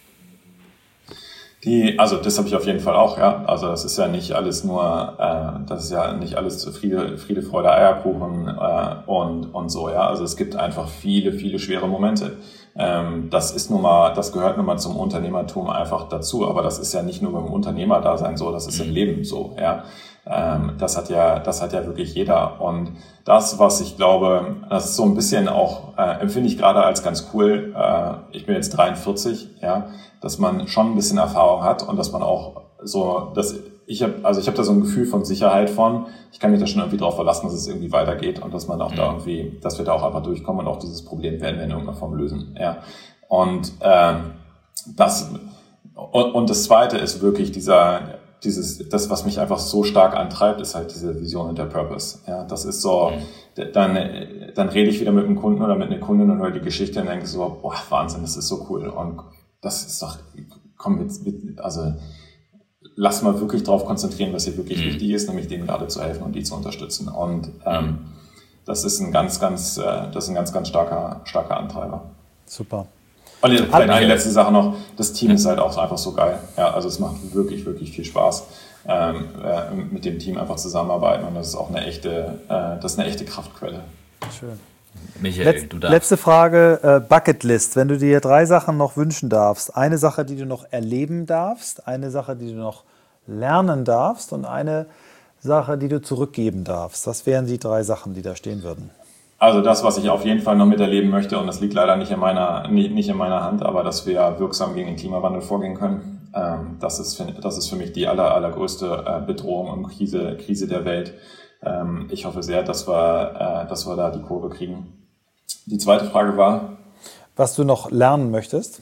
Die, also das habe ich auf jeden Fall auch, ja. Also das ist ja nicht alles nur, äh, das ist ja nicht alles Friede, Friede, Freude, Eierkuchen äh, und und so, ja. Also es gibt einfach viele, viele schwere Momente. Ähm, das ist nun mal, das gehört nun mal zum Unternehmertum einfach dazu. Aber das ist ja nicht nur beim Unternehmerdasein so, das ist im Leben so, ja. Ähm, das hat ja, das hat ja wirklich jeder. Und das, was ich glaube, das ist so ein bisschen auch, äh, empfinde ich gerade als ganz cool. Äh, ich bin jetzt dreiundvierzig, ja, dass man schon ein bisschen Erfahrung hat und dass man auch so, dass ich habe, also ich habe da so ein Gefühl von Sicherheit von, ich kann mich da schon irgendwie drauf verlassen, dass es irgendwie weitergeht und dass man auch mhm. da irgendwie, dass wir da auch einfach durchkommen und auch dieses Problem werden wir in irgendeiner Form lösen, ja. Und ähm, das und, und das Zweite ist wirklich dieser Dieses, das, was mich einfach so stark antreibt, ist halt diese Vision und der Purpose. Ja, das ist so, mhm. dann, dann rede ich wieder mit einem Kunden oder mit einer Kundin und höre die Geschichte und denke so, boah, Wahnsinn, das ist so cool. Und das ist doch, komm, mit, mit, also, lass mal wirklich drauf konzentrieren, was hier wirklich mhm. wichtig ist, nämlich denen gerade zu helfen und die zu unterstützen. Und, ähm, mhm. das ist ein ganz, ganz, äh, das ist ein ganz, ganz starker, starker Antreiber. Super. Und vielleicht eine letzte Sache noch, das Team ist halt auch einfach so geil. Ja, also es macht wirklich, wirklich viel Spaß, ähm, äh, mit dem Team einfach zusammenarbeiten und das ist auch eine echte, äh, das ist eine echte Kraftquelle. Schön. Michael, Letz, du darfst. Letzte Frage, äh, Bucketlist. Wenn du dir drei Sachen noch wünschen darfst, eine Sache, die du noch erleben darfst, eine Sache, die du noch lernen darfst und eine Sache, die du zurückgeben darfst. Was wären die drei Sachen, die da stehen würden? Also das, was ich auf jeden Fall noch miterleben möchte, und das liegt leider nicht in meiner, nicht, nicht in meiner Hand, aber dass wir wirksam gegen den Klimawandel vorgehen können. Ähm, das ist für, das ist für mich die aller, allergrößte äh, Bedrohung und Krise, Krise der Welt. Ähm, ich hoffe sehr, dass wir, äh, dass wir da die Kurve kriegen. Die zweite Frage war? Was du noch lernen möchtest?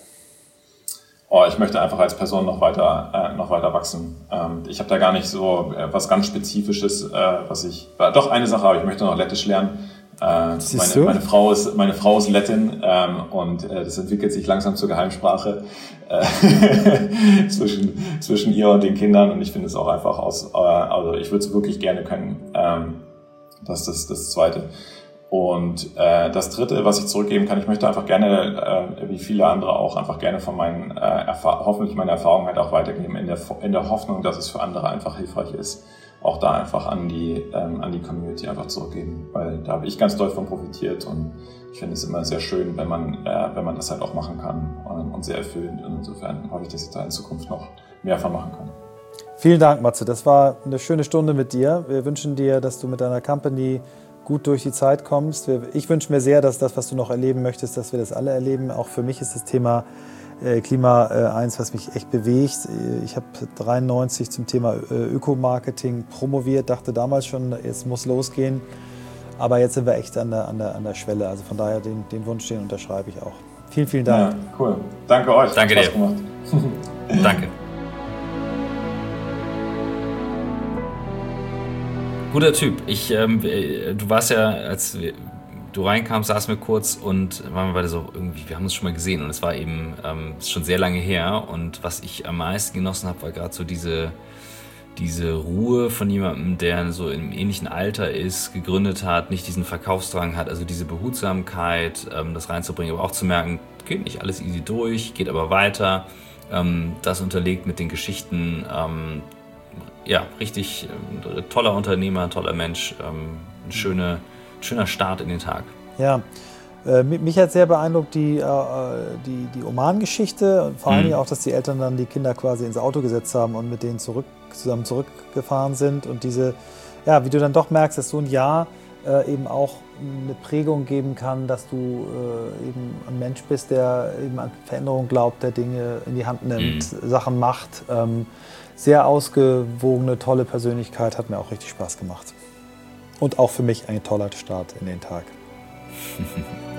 Oh, ich möchte einfach als Person noch weiter, äh, noch weiter wachsen. Ähm, ich habe da gar nicht so äh, was ganz Spezifisches, äh, was ich, äh, doch eine Sache, aber ich möchte noch Lettisch lernen. Äh, meine, meine Frau ist, meine Frau ist Lettin, ähm, und äh, das entwickelt sich langsam zur Geheimsprache äh, zwischen, zwischen ihr und den Kindern und ich finde es auch einfach aus, äh, also ich würde es wirklich gerne können. Ähm, das ist das Zweite. Und äh, das Dritte, was ich zurückgeben kann, ich möchte einfach gerne, äh, wie viele andere auch, einfach gerne von meinen, äh, Erfa- hoffentlich meine Erfahrungen halt auch weitergeben, in der, in der Hoffnung, dass es für andere einfach hilfreich ist. Auch da einfach an die, ähm, an die Community einfach zurückgeben, weil da habe ich ganz doll von profitiert und ich finde es immer sehr schön, wenn man, äh, wenn man das halt auch machen kann und, und sehr erfüllend und insofern hoffe ich, dass ich da in Zukunft noch mehr von machen kann. Vielen Dank, Matze. Das war eine schöne Stunde mit dir. Wir wünschen dir, dass du mit deiner Company gut durch die Zeit kommst. Ich wünsche mir sehr, dass das, was du noch erleben möchtest, dass wir das alle erleben. Auch für mich ist das Thema Klima äh, eins, was mich echt bewegt. Ich habe dreiundneunzig zum Thema äh, Ökomarketing promoviert, dachte damals schon, jetzt muss losgehen. Aber jetzt sind wir echt an der, an der, an der Schwelle. Also von daher, den, den Wunsch, den unterschreibe ich auch. Vielen, vielen Dank. Ja, cool. Danke euch. Danke Spaß dir. Gemacht. Danke. Guter Typ. Ich, ähm, du warst ja, als wir du reinkamst, saßen wir kurz und waren wir beide so irgendwie, wir haben uns schon mal gesehen und es war eben ähm, ist schon sehr lange her und was ich am meisten genossen habe, war gerade so diese, diese Ruhe von jemandem, der so im ähnlichen Alter ist, gegründet hat, nicht diesen Verkaufsdrang hat, also diese Behutsamkeit, ähm, das reinzubringen, aber auch zu merken, geht nicht alles easy durch, geht aber weiter, ähm, das unterlegt mit den Geschichten, ähm, ja, richtig äh, toller Unternehmer, toller Mensch, ähm, eine schöne schöner Start in den Tag. Ja, äh, mich hat sehr beeindruckt die, äh, die, die Oman-Geschichte und vor allem mhm. auch, dass die Eltern dann die Kinder quasi ins Auto gesetzt haben und mit denen zurück, zusammen zurückgefahren sind und diese, ja, wie du dann doch merkst, dass so ein Jahr äh, eben auch eine Prägung geben kann, dass du äh, eben ein Mensch bist, der eben an Veränderung glaubt, der Dinge in die Hand nimmt, mhm. Sachen macht. Ähm, sehr ausgewogene, tolle Persönlichkeit, hat mir auch richtig Spaß gemacht. Und auch für mich ein toller Start in den Tag.